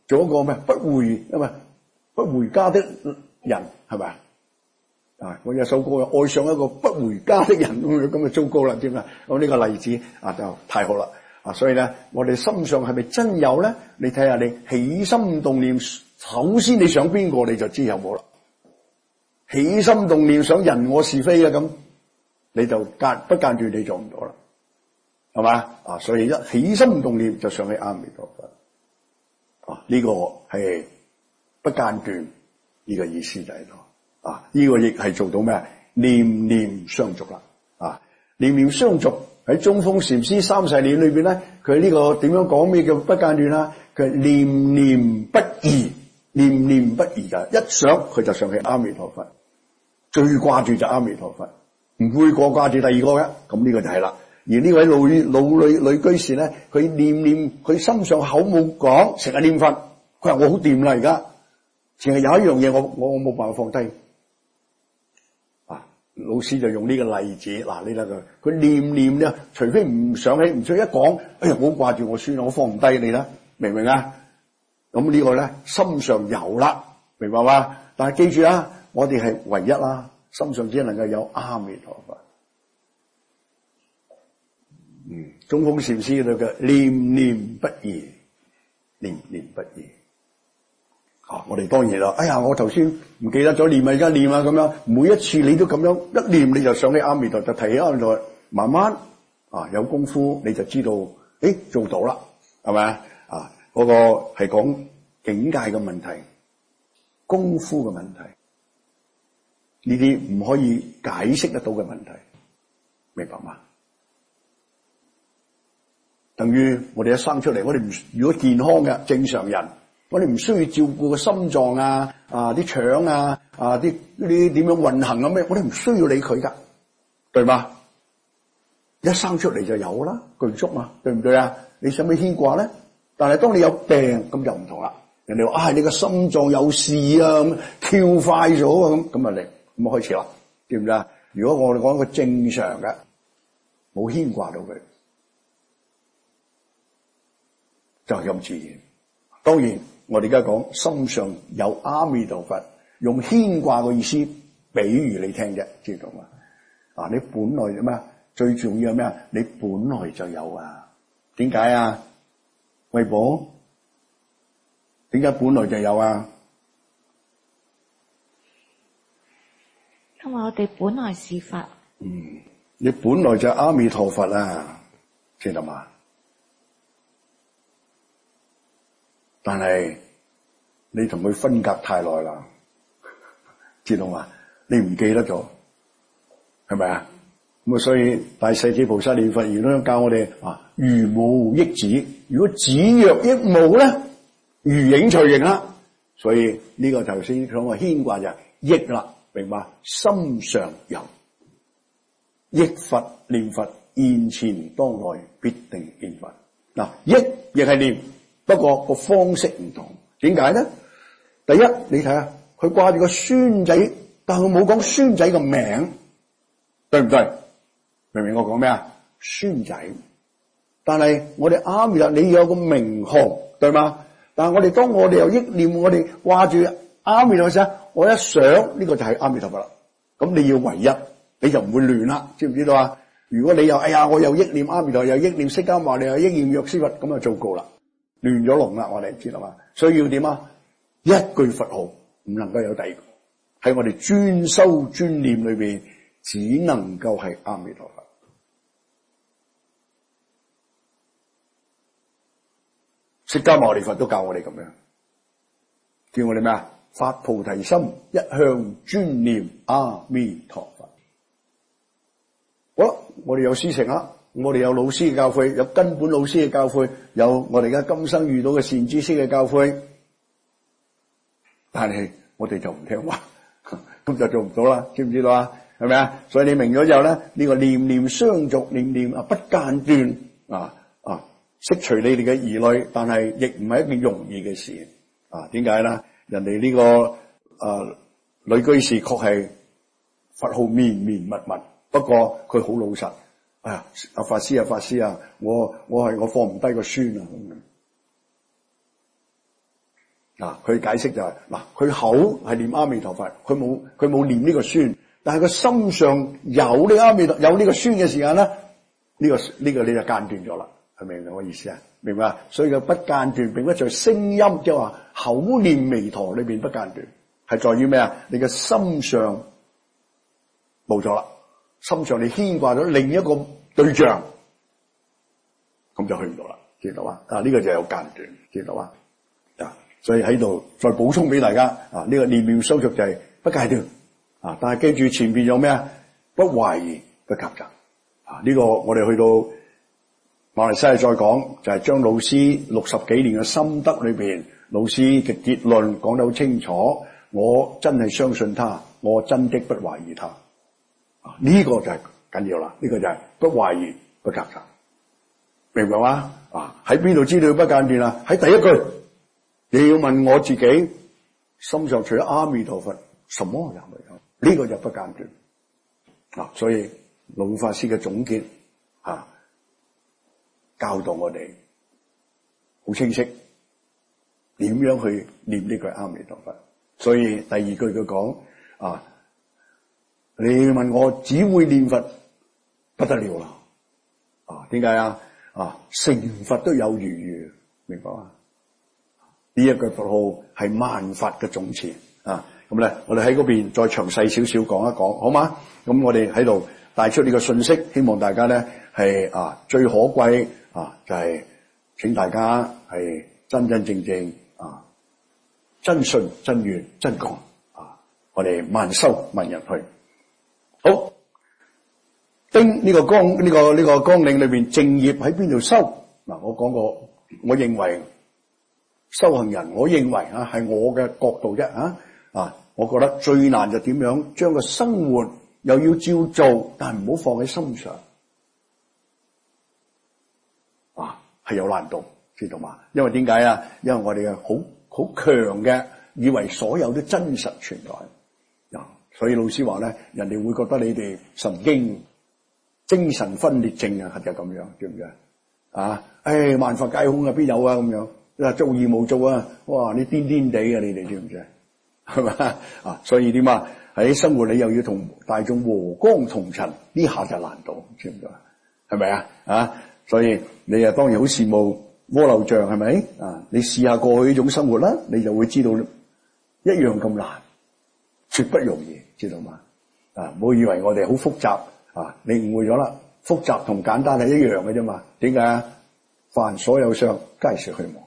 做一個咩不回啊嘛不回家的人係咪啊？我有首歌愛上一個不回家的人咁樣咁啊糟糕啦，點啊？咁呢個例子啊就太好啦啊！所以咧，我哋心上係咪真有咧？你睇下你起心動念，首先你想邊個你就知有冇啦。起心動念想人我是非啊，咁你就間不間斷你做唔到啦，係嘛啊？所以一起心動念就想起阿彌陀佛啊！呢、這個係不間斷呢個意思就喺度啊！呢、這個亦係做到咩？念念相續啦啊！念念相續喺中峰禪師三世念裏邊咧，佢呢個點樣講咩叫不間斷啊？佢念念不移，念念不移噶，一想佢就想起阿彌陀佛，最掛住就阿彌陀佛，唔會過掛住第二個嘅。咁呢個就係啦。而呢位老老女女居士咧，佢念念佢心上口冇講，成日念佛，佢話我好掂啦，而家淨係有一樣嘢我我我冇辦法放低。老師就用呢個例子，嗱你睇佢，佢念念咧，除非唔想起，唔想一講，哎呀，我好掛住我孫，我放唔低你啦，明唔明啊？咁呢個咧，心上有啦，明白嘛？但係記住啦，我哋係唯一啦，心上只能夠有阿彌陀佛。嗯，中峰禪師嗰度嘅念念不移，念念不移。啊！我哋當然啦，哎呀，我頭先唔記得咗念啊，而家念啊，咁樣每一次你都咁樣一念你就想起阿彌陀，就提起阿彌陀，慢慢啊有功夫你就知道，誒做到啦，係咪啊？啊，嗰個係講境界嘅問題，功夫嘅問題，呢啲唔可以解釋得到嘅問題，明白嗎？等於我哋一生出嚟，我哋唔如果健康嘅正常人。我哋唔需要照顧個心臟啊、啊啲腸啊、啊啲呢啲點樣運行啊咩？我哋唔需要理佢噶，對嘛？一生出嚟就有啦，具足嘛，對唔對啊？你使唔使牽掛咧？但係當你有病咁就唔同啦。人哋話啊，你個心臟有事啊，咁跳快咗啊，咁咁啊嚟咁啊開始啦，知唔知啊？如果我哋講一個正常嘅，冇牽掛到佢，就係咁自然。當然。我哋而家講心上有阿彌陀佛，用牽掛嘅意思比喻你聽啫，知道嘛？啊，你本來咩？最重要係咩啊？你本來就有啊？點解啊？慧寶，點解本來就有啊？ 因為我哋本來是佛。 嗯，你本來就係阿彌陀佛啊，知道嘛？但係你同佢分隔太耐啦，知道嘛？你唔記得咗，係咪啊？咁啊，所以大勢至菩薩念佛言都教我哋啊，如無憶止，如果止若憶無咧，如影隨形啦。所以呢個頭先講嘅牽掛就係憶啦，明白？心上有憶佛念佛，現前當來必定見佛。嗱，憶亦係念。不過個方式唔同，點解咧？第一，你睇下佢掛住個孫仔，但佢冇講孫仔個名，對唔對？明唔明我講咩啊？孫仔，但係我哋阿彌陀，你有個名號，對嗎？但係我哋當我哋又憶念，我哋掛住阿彌陀時，我一想呢、這個就係阿彌陀佛啦。咁你要唯一，你就唔會亂啦，知唔知道啊？如果你又哎呀，我又憶念阿彌陀，又憶念釋迦牟尼，又憶念藥師佛，咁就糟糕啦。亂咗龍啦，我哋知道嘛？所以要點啊？一句佛號唔能夠有第二個，喺我哋專修專念裏邊，只能夠係阿彌陀佛。釋迦牟尼佛都教我哋咁樣，叫我哋咩啊？發菩提心，一向專念阿彌陀佛。好啦，我哋有師承啦。我哋有老師嘅教誨，有根本老師嘅教誨，有我哋而家今生遇到嘅善知識嘅教誨，但係我哋就唔聽話，咁就做唔到啦，知唔知道啊？係咪啊？所以你明咗之後咧，呢、這個念念相續，念念啊不間斷啊啊，釋除你哋嘅疑慮，但係亦唔係一件容易嘅事啊？點解咧？人哋呢、這個啊女居士確係佛號綿綿密密，不過佢好老實。啊！阿法師啊，法師啊，我我係我放唔低個孫啊，咁啊，佢解釋就係、是、嗱，佢口係念阿彌陀佛，佢冇佢冇念呢個孫，但係佢心上有呢阿彌陀有呢個孫嘅時間咧，呢、這個呢、這個你就間斷咗啦，係咪明我意思啊？明白？所以佢不間斷，並不在聲音，即係話口念彌陀裏邊不間斷，係在於咩啊？你嘅心上冇咗啦，心上你牽掛咗另一個對象，咁就去唔到啦，知道嘛？啊，呢、這個就有間斷，知道嘛？啊，所以喺度再補充俾大家啊，呢、這個念妙修續就係不間斷啊，但係記住前邊有咩啊？不懷疑，不夾雜啊，呢、這個我哋去到馬來西亞再講，就係、是、將老師六十幾年嘅心得裏邊，老師嘅結論講得好清楚。我真係相信他，我真的不懷疑他。啊，呢、這個就係緊要啦，呢、這個就係不懷疑不夾雜，明白嗎？啊，喺邊度知道不間斷啊？喺第一句，你要問我自己，心上除咗阿彌陀佛，什麼也沒有。呢、這個就不間斷。啊，所以老法師嘅總結啊。教導我哋好清晰點樣去念呢句阿彌陀佛。所以第二句佢講啊，你問我只會念佛不得了啦。啊，點解啊？啊，成佛都有餘裕，明白嘛？呢一句佛號係萬法嘅總持啊。咁咧，我哋喺嗰邊再詳細少少講一講，好嗎？咁我哋喺度帶出呢個信息，希望大家咧係啊最可貴。啊，就係、是、請大家係真真正正啊，真信真願真講啊，我哋萬修萬人去。好，丁呢個綱呢、這個呢、這個綱領裏邊正業喺邊度修？嗱、啊，我講過，我認為修行人，我認為啊係我嘅角度啫啊啊，我覺得最難就點樣將個生活又要照做，但係唔好放喺心上。係有難度，知道嘛？因為點解啊？因為我哋嘅好好強嘅，以為所有都真實存在啊，所以老師話咧，人哋會覺得你哋神經精神分裂症啊，就咁樣，知唔知啊？誒，萬法皆空啊，邊有啊咁樣？你話做義務做啊，哇！你癲癲地啊，你哋知唔知？係嘛啊？所以點啊？喺生活你又要同大眾和光同塵，呢下就難度，知唔知啊？係咪啊？啊！所以你啊當然好羨慕鍋漏醬，係咪啊？你試下過去呢種生活啦，你就會知道一樣咁難，絕不容易，知道嘛？啊，唔好以為我哋好複雜啊！你誤會咗啦，複雜同簡單係一樣嘅啫嘛？點解啊？凡所有相，皆是虛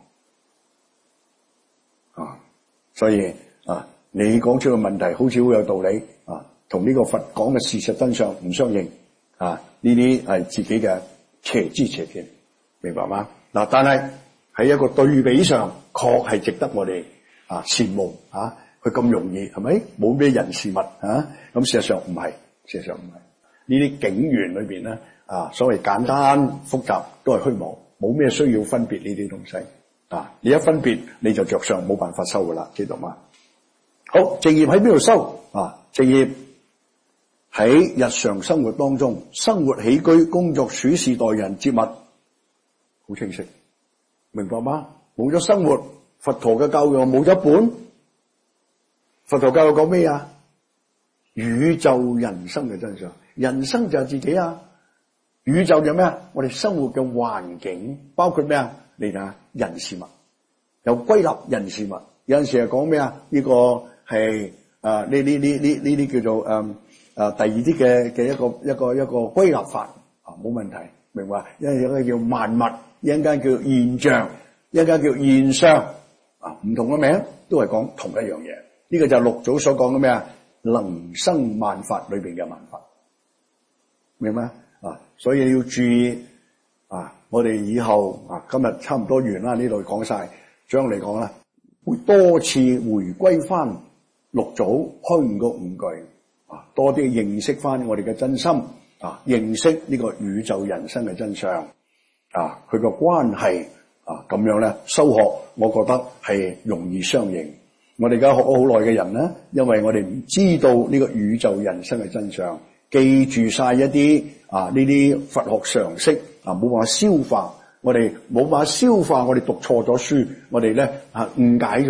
妄啊！所以啊，你講出個問題好似好有道理啊，同呢個佛講嘅事實真相唔相應啊！呢啲係自己嘅邪知邪見，明白嗎？嗱，但係喺一個對比上，確係值得我哋啊羨慕啊！佢咁容易係咪？冇咩人事物啊？咁事實上唔係，事實上唔係。呢啲境緣裏邊咧啊，所謂簡單複雜都係虛妄，冇咩需要分別呢啲東西啊！你一分別你就着上冇辦法修噶啦，知道嗎？好，正業喺邊度修啊？正業喺日常生活當中，生活起居、工作、處事、待人接物，好清晰，明白嗎？冇咗生活，佛陀嘅教育冇咗一本。佛陀教育講咩啊？宇宙人生嘅真相，人生就係自己啊。宇宙就咩啊？我哋生活嘅環境，包括咩啊？你睇下人事物，又歸納人事物。有陣時係講咩啊？呢、這個係啊呢呢呢呢呢啲叫做誒。嗯啊，第二啲嘅嘅一個一個一個歸納法啊，冇問題，明白？一陣間叫萬物，一陣間叫現象，一陣間叫現象啊，唔同嘅名都係講同一樣嘢。呢、這個就係六祖所講嘅咩啊？能生萬法裏邊嘅萬法，明白啊？所以你要注意啊！我哋以後啊，今日差唔多完啦，呢度講晒，將嚟講啦，會多次回歸翻六祖開悟個五句。啊，多啲認識翻我哋嘅真心啊，認識呢個宇宙人生嘅真相啊，佢個關係啊，咁樣咧修學，我覺得係容易相應。我哋而家學咗好耐嘅人咧，因為我哋唔知道呢個宇宙人生嘅真相，記住晒一啲啊呢啲佛學常識啊，冇辦法消化，我哋冇辦法消化，我哋讀錯咗書，我哋咧啊誤解咗。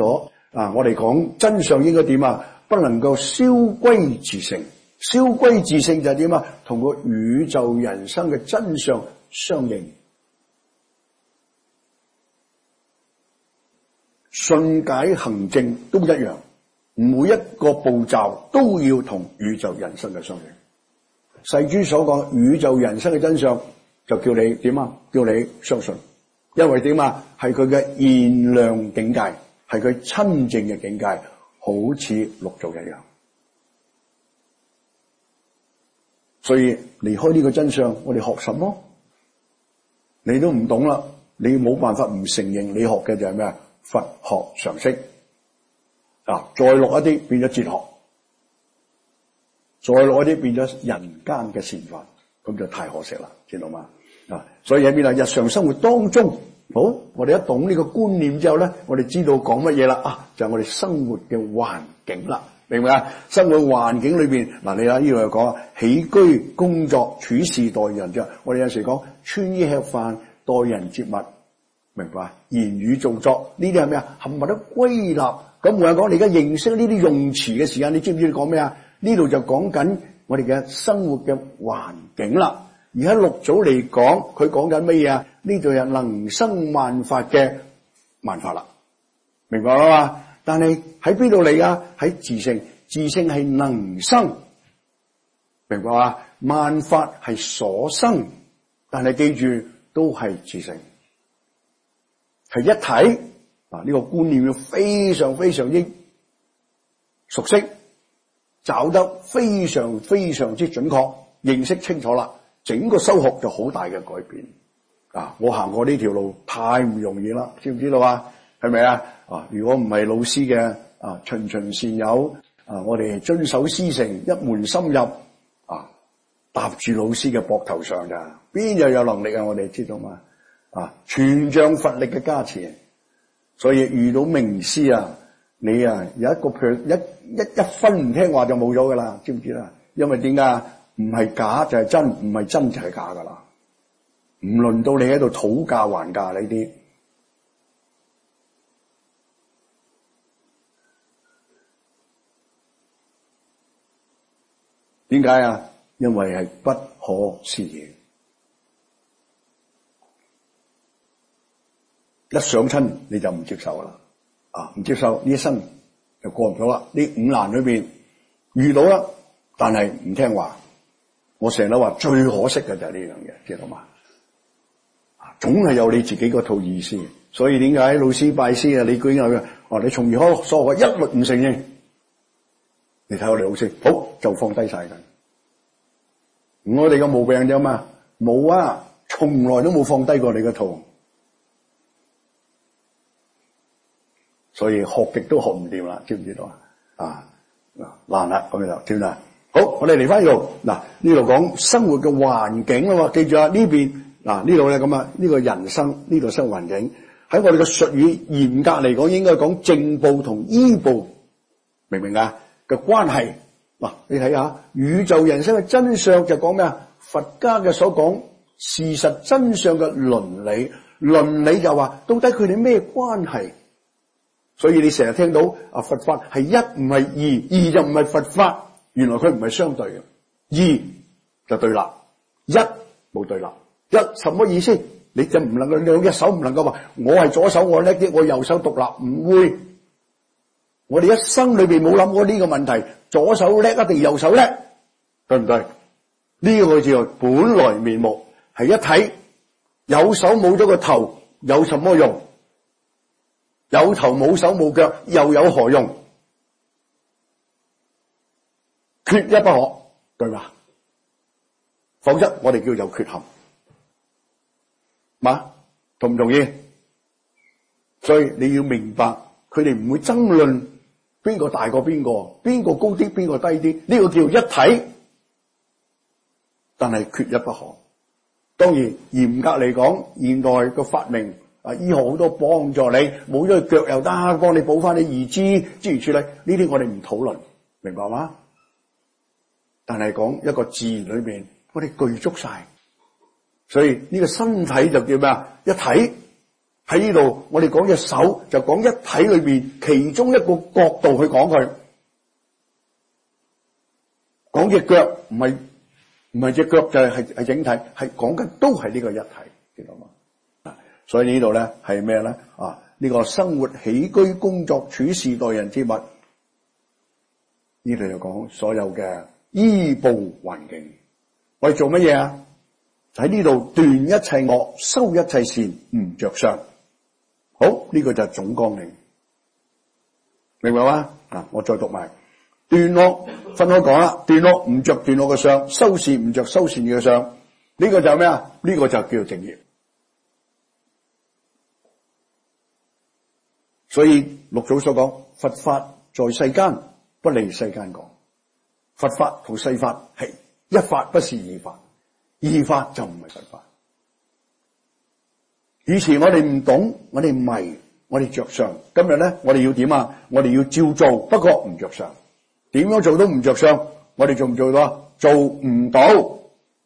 啊，我哋講真相應該點啊？不能夠蕭歸自性，蕭歸自性就係點啊？同個宇宙人生嘅真相相應，信解行證都一樣，每一個步驟都要同宇宙人生嘅相應。世尊所講宇宙人生嘅真相，就叫你點啊？叫你相信，因為點啊？係佢嘅現量境界，係佢親證嘅境界，好似六祖一樣。所以離開呢個真相，我哋學什麼？你都唔懂啦，你冇辦法唔承認你學嘅就係咩啊？佛學常識啊，再落一啲變咗哲學，再落一啲變咗人間嘅善法，咁就太可惜啦，知道嗎？啊，所以喺邊啊？日常生活當中，好，我哋一懂呢個觀念之後咧，我哋知道講乜嘢啦？啊，就係我哋生活嘅環境啦。明唔明啊？生活環境裏邊，嗱，你睇呢度又講起居、工作、處事、待人啫。我哋有時講穿衣吃飯、待人接物，明白？言語造作呢啲係咩啊？冚唪唥都歸納。咁我講你而家認識呢啲用詞嘅時間，你知唔知你講咩啊？呢度就講緊我哋嘅生活嘅環境啦。而喺六祖嚟講，佢講緊乜嘢啊？呢度係能生萬法嘅萬法啦，明白啦嘛？但係喺邊度嚟啊？喺自性，自性係能生，明白嘛？萬法係所生，但係記住都係自性，係一體。嗱，呢個觀念要非常非常之熟悉，找得非常非常之準確，認識清楚啦，整個修學就好大嘅改變。啊，我行過呢條路太唔容易啦，知唔知道啊？係咪啊？啊！如果唔係老師嘅啊循循善誘啊，我哋遵守師承，一門深入啊，搭住老師嘅膊頭上咋，邊又有能力啊？我哋知道嘛？啊，全仗佛力嘅加持，所以遇到名師啊，你啊有一個一一一分唔聽話就冇咗噶啦，知唔知啦？因為點解？唔係假就係真，唔係真就係假噶啦，唔輪到你喺度討價還價呢啲。點解啊？因為係不可思議，一上親你就唔接受啦，啊唔接受呢一生就過唔到啦。呢五難裏邊遇到啦，但係唔聽話。我成日都話最可惜嘅就係呢樣嘢，知道嘛？啊，總係有你自己嗰套意思，所以點解老師拜師啊？你居然話你從而開所學一律唔承認。你睇我哋老師，好就放低晒佢。我哋嘅毛病啫嘛，冇啊，從來都冇放低過你嘅套，所以學極都學唔掂啦，知唔知道啊？啊，難啦，咁樣就點啦？好，我哋嚟翻呢度，嗱呢度講生活嘅環境啊嘛，記住啊，呢邊嗱呢度咧咁啊，呢個人生呢度生活環境喺我哋嘅術語嚴格嚟講，應該講正報同依報，明唔明啊？嘅關係嗱，你睇下宇宙人生嘅真相就講咩啊？佛家嘅所講事實真相嘅倫理，倫理就話到底佢哋咩關係？所以你成日聽到啊佛法係一唔係二，二就唔係佛法，原來佢唔係相對嘅，二就對立，一冇對立，一什麼意思？你就唔能夠兩隻手唔能夠話我係左手我叻啲，我右手獨立，唔會。我哋一生裏邊冇諗過呢個問題，左手叻一定右手叻，對唔對？呢個叫做本來面目，係一體。有手冇咗個頭，有什麼用？有頭冇手冇腳，又有何用？缺一不可，對吧？否則我哋叫有缺陷，嘛？同唔同意？所以你要明白，佢哋唔會爭論邊個大過邊個，邊個高啲，邊個低啲，呢個叫一體，但係缺一不可。當然嚴格嚟講，現代嘅發明啊，醫學好多幫助你，冇咗個腳又得，幫你補翻你義肢，諸如此類，呢啲我哋唔討論，明白嗎？但係講一個自然裏面，我哋具足晒，所以呢個身體就叫咩啊？一體， 喺呢度我哋講隻手就講一體裏邊其中一個角度去講佢，講隻腳唔係唔係隻腳就係係係整體，係講緊都係呢個一體，知道嘛？所以呢度咧係咩咧？啊，呢個生活起居工作處事待人接物，呢度就講所有嘅依報環境，我哋做乜嘢啊？喺呢度斷一切惡，修一切善，唔着相。好，呢、這個就係總綱領，明白嗎？啊，我再讀埋斷惡，分開講啦。斷惡唔着斷惡嘅相，修善唔着修善嘅相。呢、這個就係咩啊？呢、這個就叫做正業。所以六祖所講，佛法在世間，不離世間講。佛法同世法係一法，不是二法。二法就唔係佛法。以前我哋唔懂，我哋迷，我哋着相。今日咧，我哋要點啊？我哋要照做，不過唔着相。點樣做都唔着相，我哋做唔做到啊？做唔到。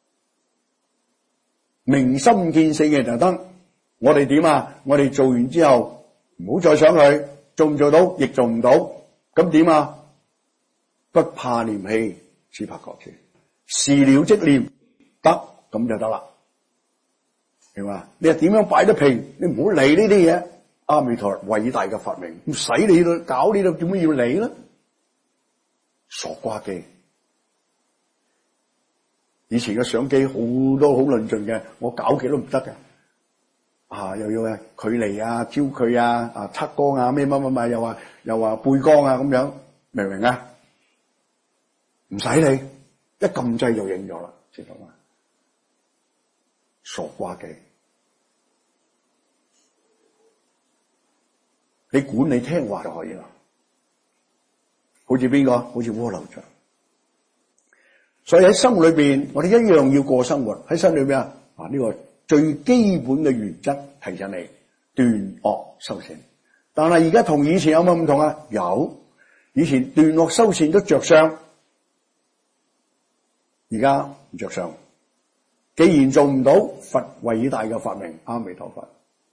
明心見性嘅就得。我哋點啊？我哋做完之後唔好再想佢，做唔做到亦做唔到。咁點啊？不怕念氣，只怕覺知。事了即念，得咁就得啦。明嘛？你係點樣擺得平？你唔好理呢啲嘢。阿彌陀佛偉大嘅發明，唔使你去搞呢度，點解要理咧？傻瓜機！以前嘅相機好多好論盡嘅，我搞極都唔得嘅。啊，又要啊距離啊、焦距啊、啊測光啊、咩乜乜乜，又話又話背光啊咁樣，明唔明啊？唔使理，一撳掣就影咗啦，知道嘛？傻瓜機！你管你聽話就可以啦。好似邊個？好似蝸牛像。所以喺生活裏邊，我哋一樣要過生活。喺生活裏邊啊，啊呢個最基本嘅原則提醒你斷惡修善。但係而家同以前有冇唔同啊？有，以前斷惡修善都着相，而家唔着相。既然做唔到，佛偉大嘅發明阿彌陀佛，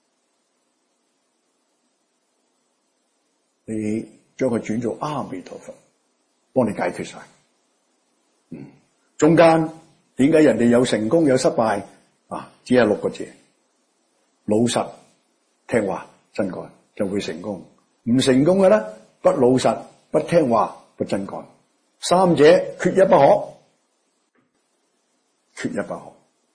你將佢轉做阿彌陀佛，幫你解決晒。嗯，中間點解人哋有成功有失敗啊？只係六個字：老實、聽話、真幹就會成功。唔成功嘅咧，不老實、不聽話、不真幹，三者缺一不可，缺一不可。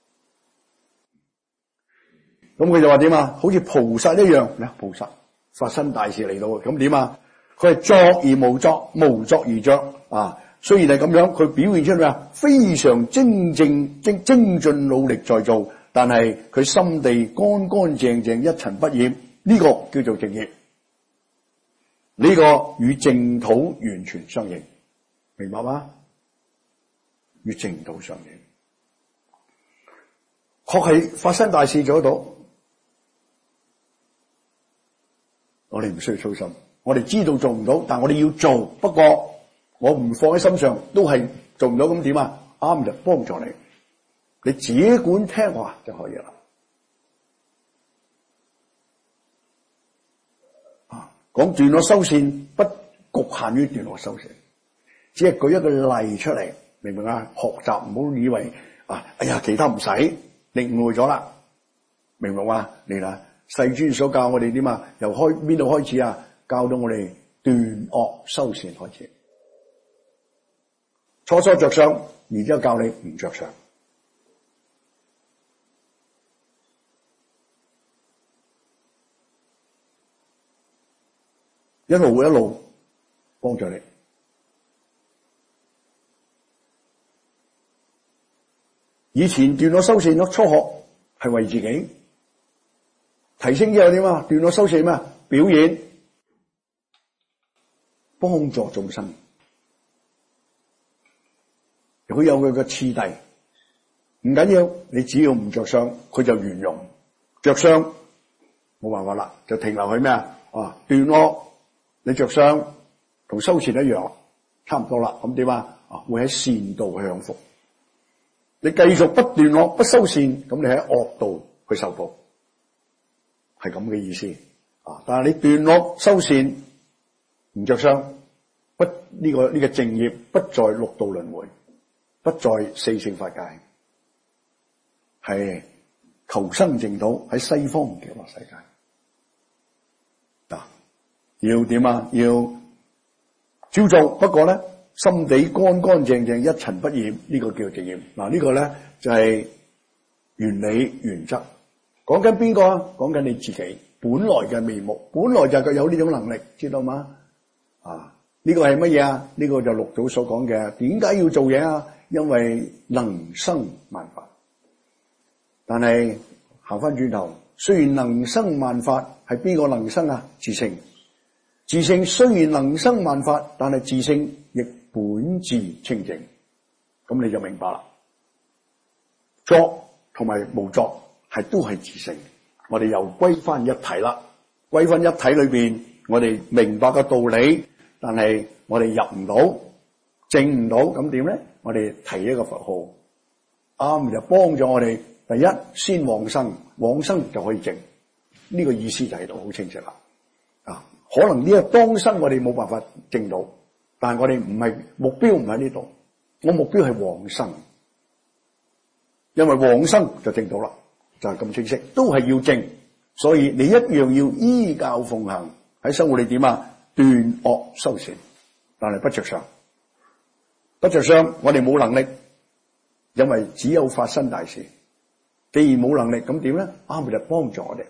咁佢就話點啊？好似菩薩一樣，咩菩薩發生大事嚟到，咁點啊？佢係作而無作，無作而作啊！雖然係咁樣，佢表現出咩啊？非常精正、精精進努力在做，但係佢心地乾乾淨淨，一塵不染，呢、這個叫做正業。呢、這個與淨土完全相應，明白嗎？與淨土相應，確係發生大事做得到。我哋唔需要操心，我哋知道做唔到，但我哋要做。不過我唔放喺心上，都係做唔到，咁點啊？啱就幫助你，你只管聽話就可以啦。啊，講斷惡修善，不局限於斷惡修善，只係舉一個例出嚟，明唔明啊？學習唔好以為啊，哎呀，其他唔使，你誤會咗啦，明唔明啊？嚟啦！世尊所教我哋點啊？由開邊度開始啊？教到我哋斷惡修善開始。初初着相，然之後教你唔着相。一路一路幫助你。以前斷惡修善咯，初學係為自己。提升之後點啊？斷惡修善咩？表演，幫助眾生，佢有佢嘅次第，唔緊要，你只要唔着相，佢就圓融。着相冇辦法啦，就停留喺咩啊？啊，斷惡，你着相同修善一樣，差唔多啦。咁點啊？啊，會喺善道去享福。你繼續不斷惡不修善，咁你喺惡道去受報。 係咁嘅意思啊。但係你斷惡修善唔着相，不呢、這個呢、這個正業不在六道輪迴，不在四聖法界，係求生淨土喺西方極樂世界。嗱、啊，要點啊？要照做，不過咧心地乾乾淨淨，一塵不染，呢、這個叫正業。嗱、啊，這個、呢個咧就係、是、原理原則。講緊邊個啊？講緊你自己本來嘅面目，本來就有呢種能力，知道嗎？啊，呢、這個係乜嘢啊？呢、這個就六祖所講嘅。點解要做嘢啊？因為能生萬法。但係行翻轉頭，雖然能生萬法，係邊個能生啊？自性。自性雖然能生萬法，但係自性亦本自清淨。咁你就明白啦。作同埋無作係都係自性。我哋又歸翻一體啦。歸翻一體裏邊，我哋明白個道理，但係我哋入唔到，證唔到，咁點咧？我哋提一個佛號，啱就幫咗我哋。第一，先往生，往生就可以證。呢、這個意思就喺度好清晰啦。啊，可能呢個當生我哋冇辦法證到，但係我哋唔係目標唔喺呢度，我目標係往生，因為往生就證到啦，就係、是、咁清晰，都係要證，所以你一樣要依教奉行喺生活你點啊？斷惡修善，但係不着相，不着相，我哋冇能力，因為只有發生大事。既然冇能力，咁點咧？啱就幫助我哋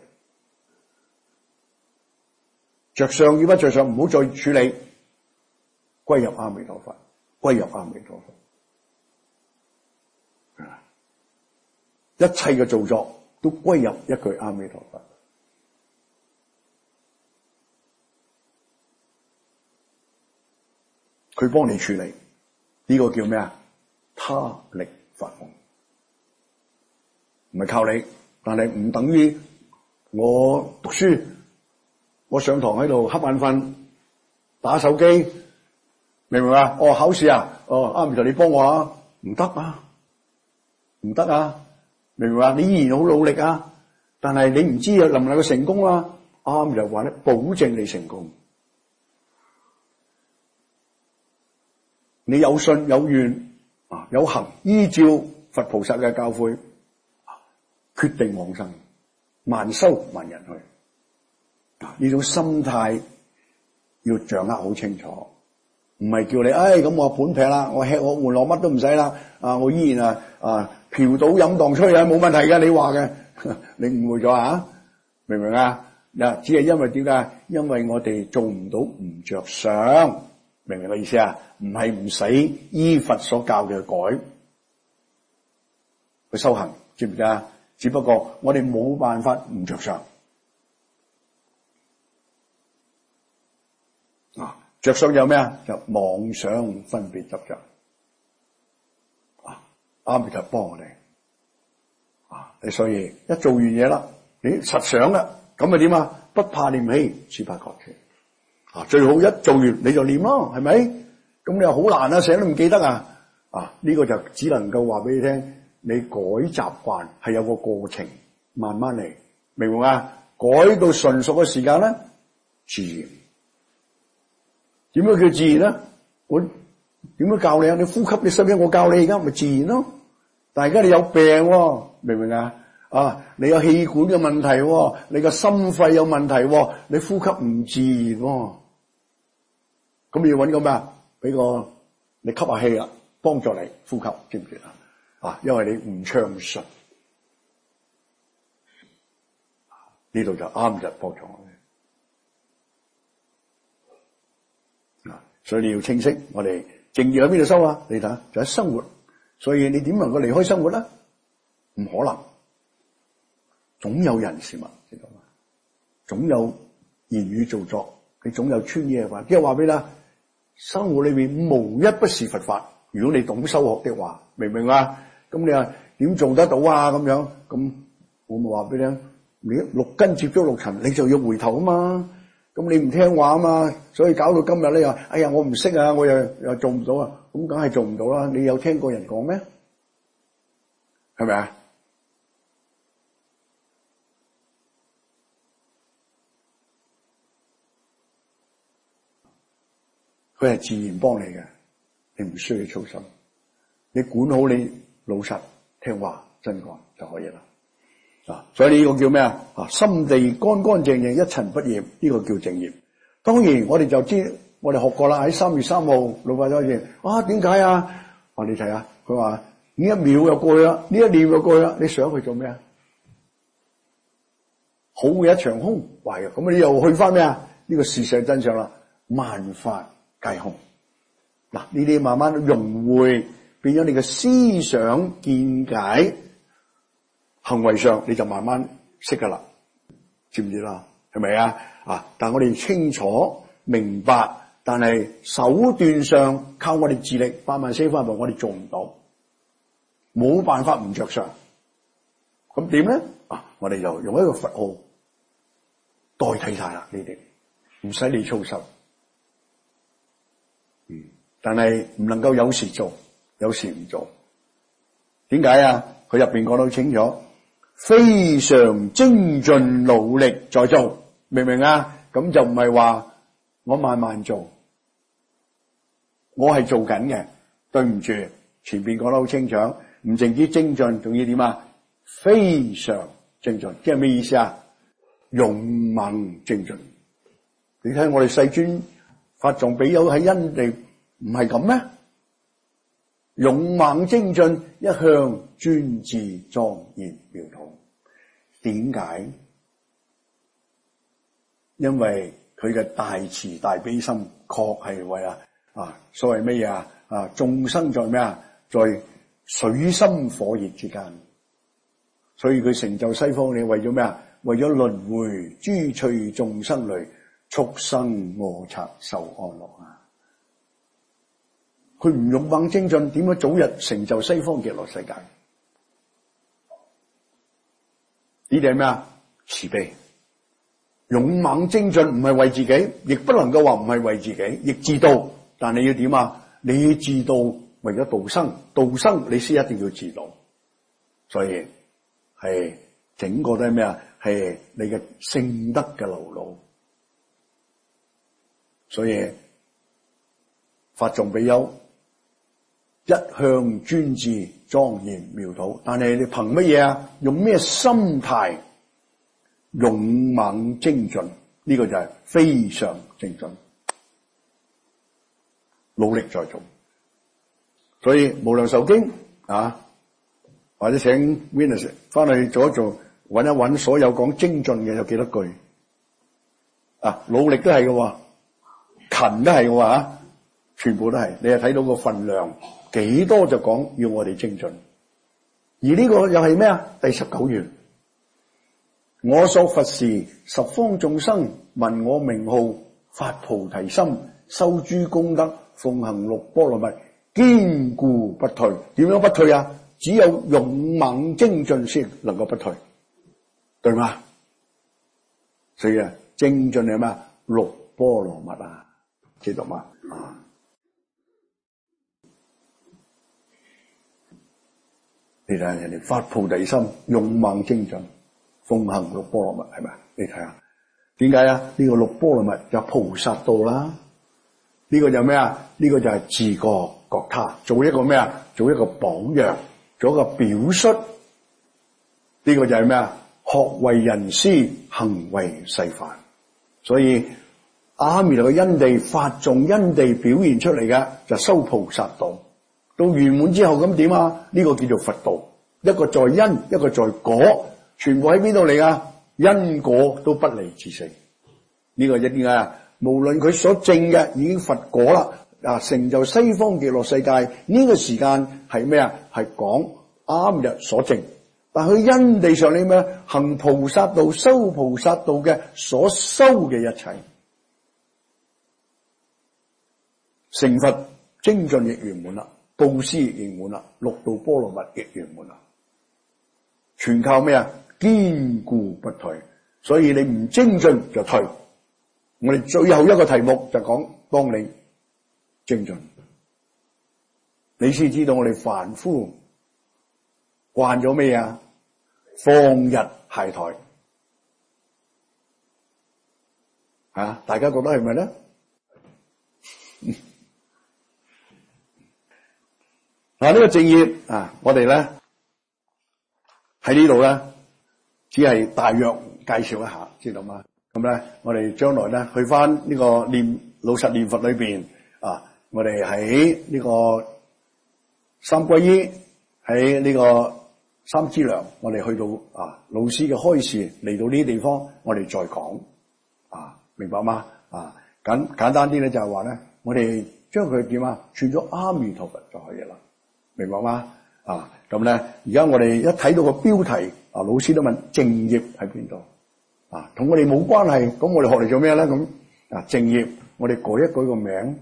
着相與不着相，唔好再處理，歸入阿彌陀佛，歸入阿彌陀佛，一切嘅造作都歸入一句阿彌陀佛。佢幫你處理，呢、這個叫咩啊？他力發夢。唔係靠你，但係唔等於我讀書，我上堂喺度瞌眼瞓，打手機，明唔明啊？哦，考試啊，哦，阿彌陀你幫我啊，唔得啊，唔得啊，明唔明啊？你依然好努力啊，但係你唔知啊能唔能夠成功啊？阿彌陀話咧，保證你成功。你有信有願啊，有行，依照佛菩薩嘅教誨。決定往生，萬修萬人去。呢種心態要掌握好清楚，唔係叫你，唉、哎、咁我盤劈啦，我吃我玩樂乜都唔使啦，啊我依然啊啊嫖賭飲蕩吹啊冇問題嘅，你話嘅，你誤會咗啊？明唔明啊？嗱，只係因為點解？因為我哋做唔到唔着相，明唔明個意思啊？唔係唔使依佛所教嘅去改，去修行，知唔知啊？只不過我哋冇辦法唔着相啊！着相有咩啊？就妄想分別執着啊！阿彌陀幫我哋啊！你所以一做完嘢啦，你實想啦，咁咪點啊？不怕念起，只怕覺斷啊！最好一做完你就念咯，係咪？咁你話好難啊，成日都唔記得啊！啊，呢個就只能夠話俾你聽。你改習慣係有個過程，慢慢嚟，明唔明啊？改到純熟嘅時間咧，自然。點樣叫自然咧？我點樣教你啊？你呼吸，你使唔使我教你而家？咪自然咯。但係而家你有病喎，明唔明啊？啊，你有氣管嘅問題喎，你個心肺有問題喎，你呼吸唔自然喎。咁你要搵個咩啊？俾個你吸下氣啦，幫助你呼吸，知唔知啊？啊，因為你唔暢順，呢度就啱就幫助我哋。啊，所以你要清晰，我哋正業喺邊度修啊？你睇下，就喺生活。所以你點能夠離開生活咧？唔可能，總有人事物，知道嘛？總有言語造作，你總有穿嘢話。即係話俾你啦，生活裏邊無一不是佛法。如果你懂修學的話，明唔明啊？咁你話點做得到啊？咁樣咁我咪話俾你聽，你六根接觸六塵，你就要回頭啊嘛。咁你唔聽話啊嘛，所以搞到今日咧又，哎呀我唔識啊，我又又做唔到啊。咁梗係做唔到啦。你有聽過人講咩？係咪啊？ 佢係自然幫你嘅，你唔需要操心。你管好你老實聽話真幹就可以啦。啊，所以呢個叫咩啊？啊，心地乾乾淨淨，一塵不染，呢個叫正業。當然我哋就知，我哋學過啦。喺三月三號老伯咗先啊，點解啊？我哋睇下，佢話呢一秒又過去啦，呢一念又過去啦，你想佢做咩啊？好嘅一場空，壞嘅，咁你又去翻咩啊？呢個事實真相啦，萬法皆空。嗱，呢啲慢慢融匯，變咗你嘅思想見解。行為上你就慢慢識噶啦，知唔知啦？係咪啊？啊！但係我哋清楚明白，但係手段上靠我哋自力八萬四分步，我哋做唔到，冇辦法唔着上。咁點咧？啊！我哋就用一個佛號代替晒啦，呢啲唔使你操心。嗯，但係唔能夠有時做，有時唔做。點解啊？佢入邊講得好清楚。非常精進努力在做，明唔明啊？咁就唔係話我慢慢做，我係做緊嘅。對唔住，前邊講得好清楚，唔淨止精進，仲要點啊？非常精進，即係咩意思啊？勇猛精進。你睇我哋世尊法藏比丘喺因地唔係咁咩？勇猛精進，一向專志莊嚴妙土。點解？因為佢嘅大慈大悲心，確係為啊啊所謂咩嘢啊啊眾生在咩啊，在水深火熱之間，所以佢成就西方，你為咗咩啊？為咗輪迴諸趣眾生類，畜生餓賊受安樂啊！佢唔勇猛精進，點樣早日成就西方極樂世界？呢啲係咩啊？慈悲。勇猛精進唔係為自己，亦不能夠話唔係為自己，亦自度。但你要點啊？你要自度，為咗度生，度生你先一定要自度。所以係整個都係咩啊？係你嘅聖德嘅流露。所以法藏比丘一向專志莊嚴妙土，但係你憑乜嘢啊？用咩心態？勇猛精進，呢、這個就係非常精進，努力在做。所以無量壽經啊，或者請 Venus 翻去做一做，揾一揾所有講精進嘅有幾多句啊？努力都係嘅，勤都係嘅啊，全部都係。你係睇到個分量幾多就講要我哋精進。而呢個又係咩啊？第十九願。我所佛時，十方眾生聞我名號，發菩提心，修諸功德，奉行六波羅蜜，堅固不退。點樣不退啊？只有勇猛精進先能夠不退，對嗎？所以啊，精進係咩？六波羅蜜啊，知道嗎？啊，你睇下人哋發菩提心，勇猛精進。奉行六波羅蜜係咪？你睇下，點解啊？呢個六波羅蜜就菩薩道啦。呢個就咩啊？呢個就係自覺覺他，做一個咩啊？做一個榜樣，做一個表率。呢個就係咩啊？學為人師，行為誓範。所以阿彌陀嘅因地法藏因地表現出嚟嘅就修菩薩道。到圓滿之後咁點啊？呢個叫做佛道。一個在因，一個在果。全部喺邊度嚟啊？因果都不離自性。呢、這個一點解啊？無論佢所證嘅已經佛果啦，啊成就西方極樂世界呢、這個時間係咩啊？係講啱日所證。但佢因地上你咩？行菩薩道、修菩薩道嘅所修嘅一切，成佛精進亦圓滿啦，布施亦圓滿啦，六度波羅蜜亦圓滿啦，全靠咩啊？堅固不退，所以你唔精進就退。我哋最後一個題目就講，當你精進，你先知道我哋凡夫慣咗咩啊？放日懈怠啊！大家覺得係咪咧？ 嗱，呢個正業啊，我哋咧喺呢度咧，只係大約介紹一下，知道嗎？咁咧，我哋將來咧去翻呢個念老實念佛裏邊啊，我哋喺呢個三皈依，喺呢個三資糧，我哋去到啊老師嘅開示嚟到呢啲地方，我哋再講啊，明白嗎？啊，簡簡單啲咧就係話咧，我哋將佢點啊，串咗阿彌陀佛就可以啦，明白嗎？啊，咁咧而家我哋一睇到個標題啊，老師都問正業喺邊度啊，同我哋冇關係，咁我哋學嚟做咩咧？咁啊正業，我哋改一改個名，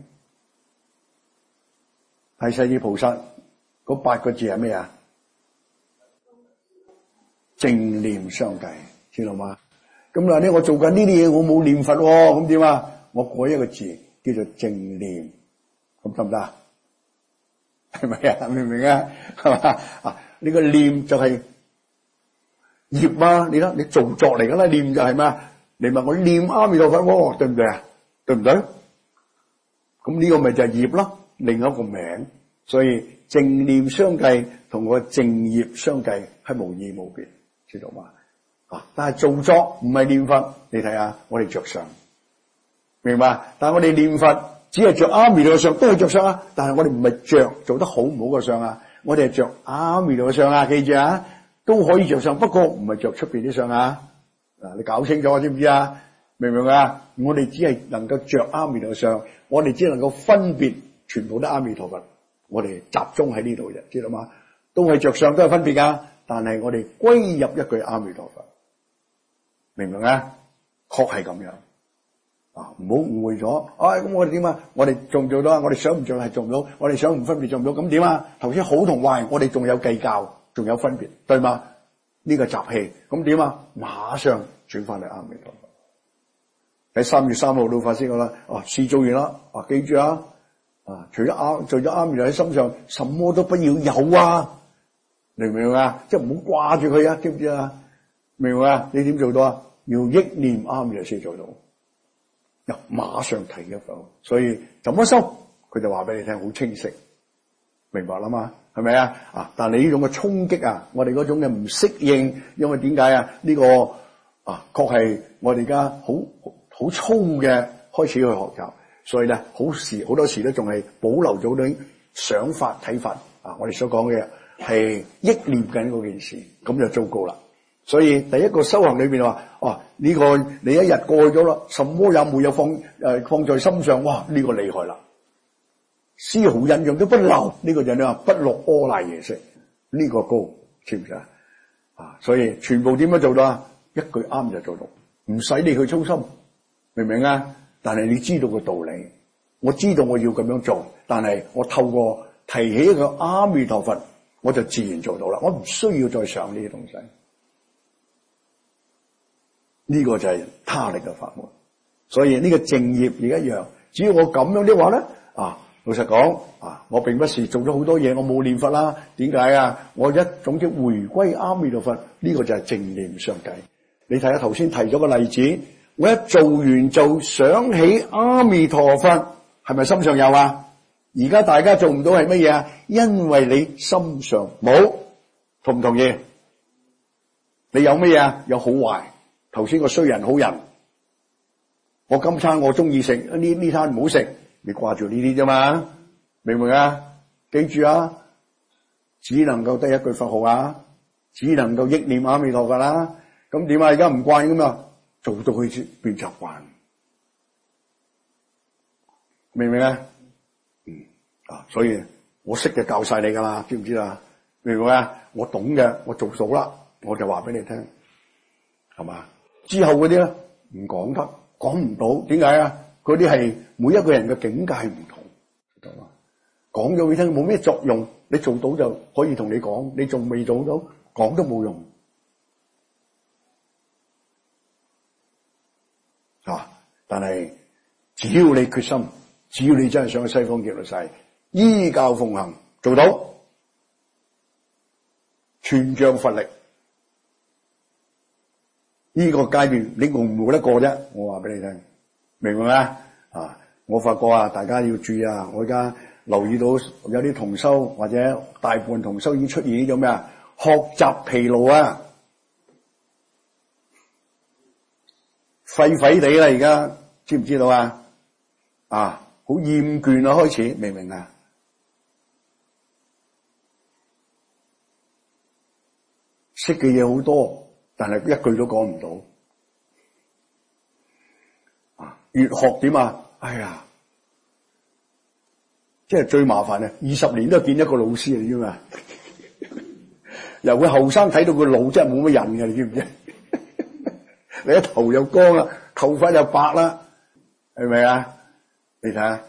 係世尊菩薩嗰八個字係咩啊？正念相繼，知道嗎？咁嗱，呢我做緊呢啲嘢，我冇念佛，咁點啊？我改一個字叫做正念，咁得唔得？係咪啊？明唔明啊？係嘛？啊，呢個念就係業啊！你睇，你做作嚟噶啦，念就係咩？你問我念阿彌陀佛，對唔對啊？對唔對？咁呢個咪就係業咯，另一個名。所以正念相繼同個正業相繼係無異無別，知道嗎？啊！但係做作唔係念佛，你睇下我哋着相，明白？但係我哋念佛只係着阿彌陀相，都係着相啊！但係我哋唔係着做得好唔好個相啊，我哋係着阿彌陀相啊！記住啊，都可以着相，不過唔係着出邊啲相啊！嗱，你搞清楚知唔知啊？明唔明啊？我哋只係能夠着阿彌陀相，我哋只能夠分別全部都阿彌陀佛，我哋集中喺呢度啫，知道嗎？都係着相，都係分別噶，但係我哋歸入一句阿彌陀佛，明唔明啊？確係咁樣啊！唔好誤會咗。哎，咁我哋點啊？我哋做唔做到啊？我哋想唔做係做唔到，我哋想唔分別做唔到，咁點啊？頭先好同壞，我哋仲有計較，仲有分別，對嗎？呢個習氣，咁點啊？馬上轉翻嚟阿彌陀佛。喺三月三號到法師講啦，啊，事做完啦，啊，記住啊，啊，除咗阿做咗阿彌陀喺心上，什麼都不要有啊！明唔明啊？即係唔好掛住佢啊，知唔知啊？明唔明啊？你點做到啊？要憶念阿彌陀先做到。又馬上提一份，所以怎麼修？佢就話俾你聽，好清晰，明白啦嘛？係咪啊？啊！但係你呢種嘅衝擊啊，我哋嗰種嘅唔適應，因為點解啊？呢、這個啊，確係我哋而家好好粗嘅開始去學習，所以咧，好時好多時咧，仲係保留咗啲想法睇法啊！我哋所講嘅係憶念緊嗰件事，咁就糟糕啦。所以第一個修行裏邊話，哦、啊，呢、這個你一日過去咗啦，什麼也沒有放誒、呃、放在心上，哇！呢、這個厲害啦，絲毫印象都不留，呢、這個就你話不落阿賴耶識，呢、這個高，知唔知啊？啊，所以全部點樣做到啊？一句啱就做到，唔使你去操心，明唔明啊？但係你知道個道理，我知道我要咁樣做，但係我透過提起一個阿彌陀佛，我就自然做到啦，我唔需要再想呢啲東西。呢個就係他力嘅法門，所以呢個正業亦一樣。只要我咁樣的話咧，啊，老實講啊，我並不是做咗好多嘢，我冇念佛啦。點解啊？我一種叫回歸阿彌陀佛，呢個就係正念相繼。你睇下頭先提咗個例子，我一做完就想起阿彌陀佛，係咪心上有啊？而家大家做唔到係乜嘢啊？因為你心上冇，同唔同意？你有乜嘢啊？有好壞。頭先個衰人好人，我今餐我中意食，呢呢餐唔好食，你掛住呢啲啫嘛，明唔明啊？記住啊，只能夠得一句佛號啊，只能夠憶念阿彌陀佛啦。咁點啊？而家唔慣咁啊，做到佢變習慣，明唔明啊？嗯啊，所以我識嘅教晒你噶啦，知唔知啊？明唔明啊？我懂嘅，我做到啦，我就話俾你聽，係嘛？之後嗰啲咧唔講得，講唔到，點解啊？嗰啲係每一個人嘅境界唔同，知道嘛？講咗俾你聽冇咩作用，你做到就可以同你講，你仲未做到，講都冇用，啊！但係只要你決心，只要你真係想去西方極樂世，依教奉行，做到全仗佛力。呢個階段你冇唔冇得過啫？我話俾你聽，明唔明啊？啊！我發覺啊，大家要注意啊！我而家留意到有啲同修或者大部分同修已經出現呢種咩啊？學習疲勞啊，廢廢地啦，而家知唔知道啊？啊，好厭倦啊，開始明唔明啊？識嘅嘢好多，但係一句都講唔到。啊，越學點啊？哎呀，即係最麻煩啊！二十年都係見一個老師嚟啫嘛。由佢後生睇到佢老，真係冇乜癮嘅，你知唔知？你一頭又光啦，頭髮又白啦，係咪啊？你睇下，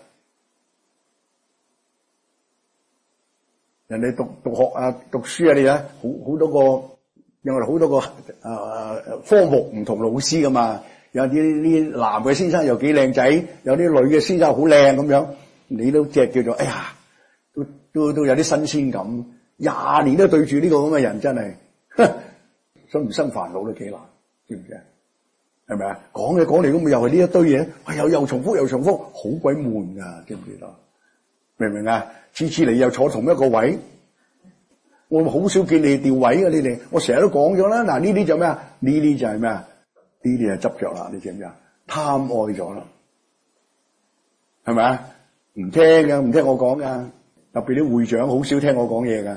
人哋讀讀學啊，讀書啊，你睇好好多個，因為好多個誒、呃、科目唔同老師噶嘛，有啲啲男嘅先生又幾靚仔，有啲女嘅先生好靚咁樣，你都即係叫做哎呀，都都都有啲新鮮感。廿年都對住呢個咁嘅人，真係想唔生煩惱都幾難，知唔知啊？係咪啊？講嘅講嚟咁，又係呢一堆嘢，喂，又又重複又重複，好鬼悶噶，知唔知道？明唔明啊？次次嚟又坐同一個位，我好少見你調位嘅，你哋我成日都講咗啦。嗱，呢啲就咩啊？呢啲就係咩啊？呢啲就執着啦，你知唔知啊？貪愛咗啦，係咪啊？唔聽㗎，唔聽我講㗎。特別啲會長好少聽我講嘢㗎，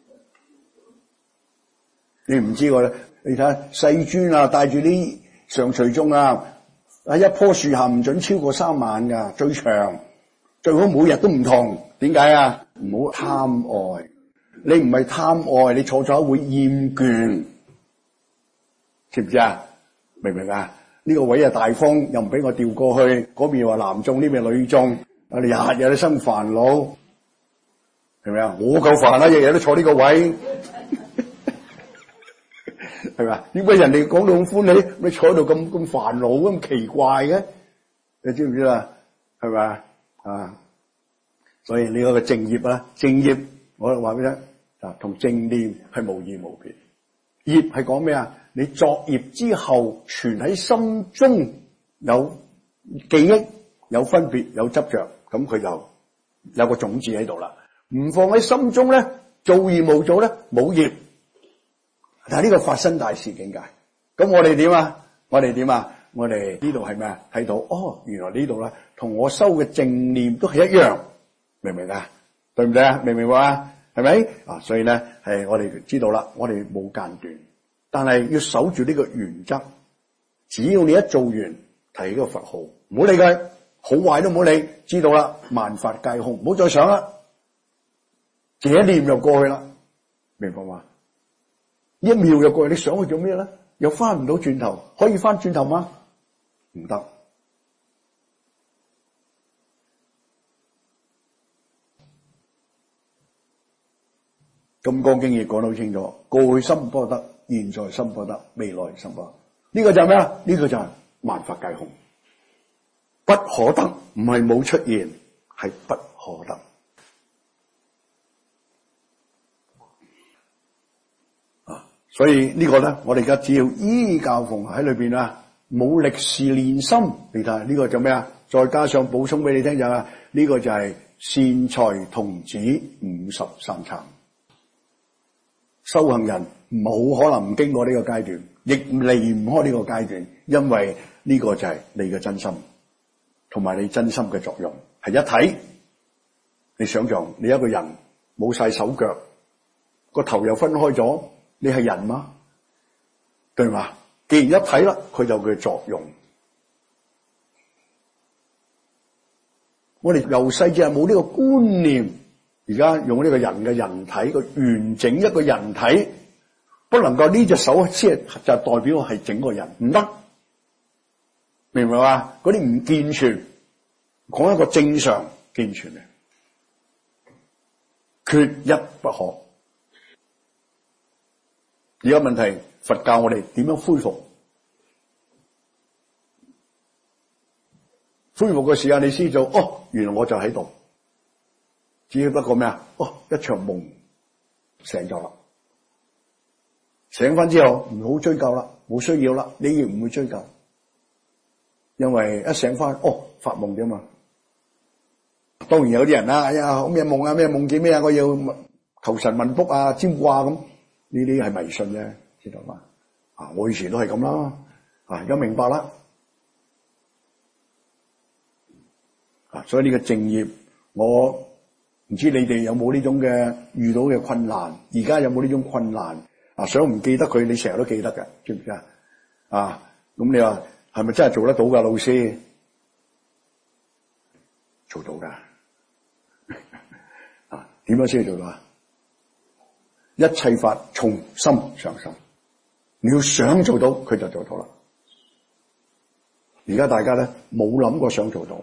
你唔知我，你睇下世尊啊，帶住啲上隨眾啊，喺一棵樹下唔准超過三晚㗎，最長最好每日都唔同。點解啊？唔好貪愛，你唔係貪愛，你坐咗會厭倦，知唔知啊？明唔明啊？呢個位啊大方，又唔俾我調過去，嗰邊話男眾，呢邊女眾，我哋日日都生煩惱。係咪啊？我夠煩啦，日日都坐呢個位，係咪啊？點解人哋講到咁歡喜，你坐喺度咁咁煩惱咁奇怪嘅？你知唔知啊？係咪啊？啊！所以呢個正業啊，正業我話俾你聽啊，同正念係無異無別。業係講咩啊？你作業之後存喺心中有記憶、有分別、有執着，咁佢就有個種子喺度啦。唔放喺心中咧，做而冇做咧，冇業。但係呢個發生大事境界。咁我哋點啊？我哋點啊？我哋呢度係咩啊？睇到哦，原來呢度咧，同我修嘅正念都係一樣，明唔明啊？對唔對啊？明唔明啊？係咪啊？所以咧，係我哋知道啦，我哋冇間斷，但係要守住呢個原則。只要你一做完，提呢個佛號，唔好理佢，好壞都唔好理，知道啦，萬法皆空，唔好再想啦。這一念又過去啦，明白嘛？一秒又過去，你想去做咩咧？又翻唔到轉頭，可以翻轉頭嗎？唔得。金剛經亦講得好清楚，過去心不得，現在心不得，未來心不得。呢個就係咩啊？呢個就係萬法皆空，不可得，唔係冇出現，係不可得。所以呢個咧，我哋而家只要依教奉喺裏邊啊，冇力士練心。你睇呢個就咩啊？再加上補充俾你聽就係呢個就係善財童子五十三參。修行人冇可能唔經過呢個階段，亦離唔開呢個階段，因為呢個就係你嘅真心，同埋你真心嘅作用係一體。你想象你一個人冇晒手腳，個頭又分開咗。你係人嗎？對嘛？既然一體啦，佢就有佢作用。我哋由細至係冇呢個觀念，而家用呢個人嘅人體個完整一個人體，不能夠呢隻手先係就代表我係整個人，唔得，明唔明啊？嗰啲唔健全，講一個正常健全嘅，缺一不可。而家問題，佛教我哋點樣恢復？恢復嘅時間，你先做哦，原來我就喺度，只不過咩啊？哦，一場夢醒咗啦，醒翻之後唔好追究啦，冇需要啦，你亦唔會追究，因為一醒翻，哦，發夢啫嘛， 當然有啲人啦，哎呀，咩夢啊，咩夢見咩啊，我要求神問卜啊，占卜啊咁，呢啲係迷信啫，知道嘛？啊，我以前都係咁啦，啊，而家明白啦。啊，所以呢個正業，我唔知你哋有冇呢種嘅遇到嘅困難，而家有冇呢種困難？啊，想唔記得佢，你成日都記得嘅，知唔知啊？啊，咁你話係咪真係做得到噶，老師？做到噶。啊，點樣先做到啊？一切法從心上心，你要想做到，佢就做到啦。而家大家咧冇諗過想做到，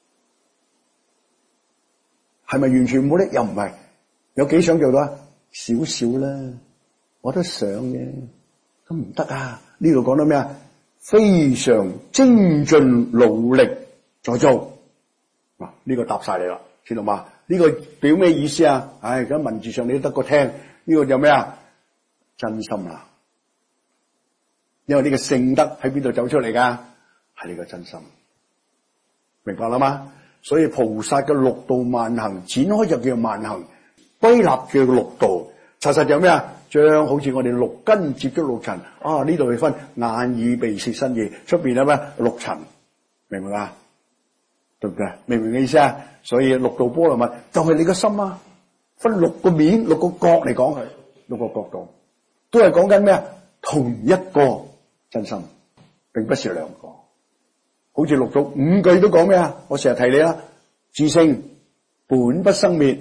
係咪完全冇咧？又唔係，有幾想做到啊？少少啦，我都想嘅，都唔得啊！呢度講到咩啊？非常精進努力在做。嗱，呢個答晒你啦，知道嘛？呢個表咩意思啊？唉，咁文字上你都得個聽，呢個叫咩啊？真心啊！因為呢個聖德喺邊度走出嚟噶？係呢個真心，明白啦嘛？所以菩薩嘅六度萬行展開就叫萬行，歸納叫六度。查實就咩啊？將好似我哋六根接觸六塵啊，呢度去分眼耳鼻舌身意，出邊係咩？六塵，明唔明啊？對唔對？明唔明嘅意思啊？所以六度波羅蜜就係你個心啊，分六個面、六個角嚟講，係六個角度，都係講緊咩啊？同一個真心，並不是兩個。好似六祖五句都講咩啊？我成日提你啦，自性本不生滅，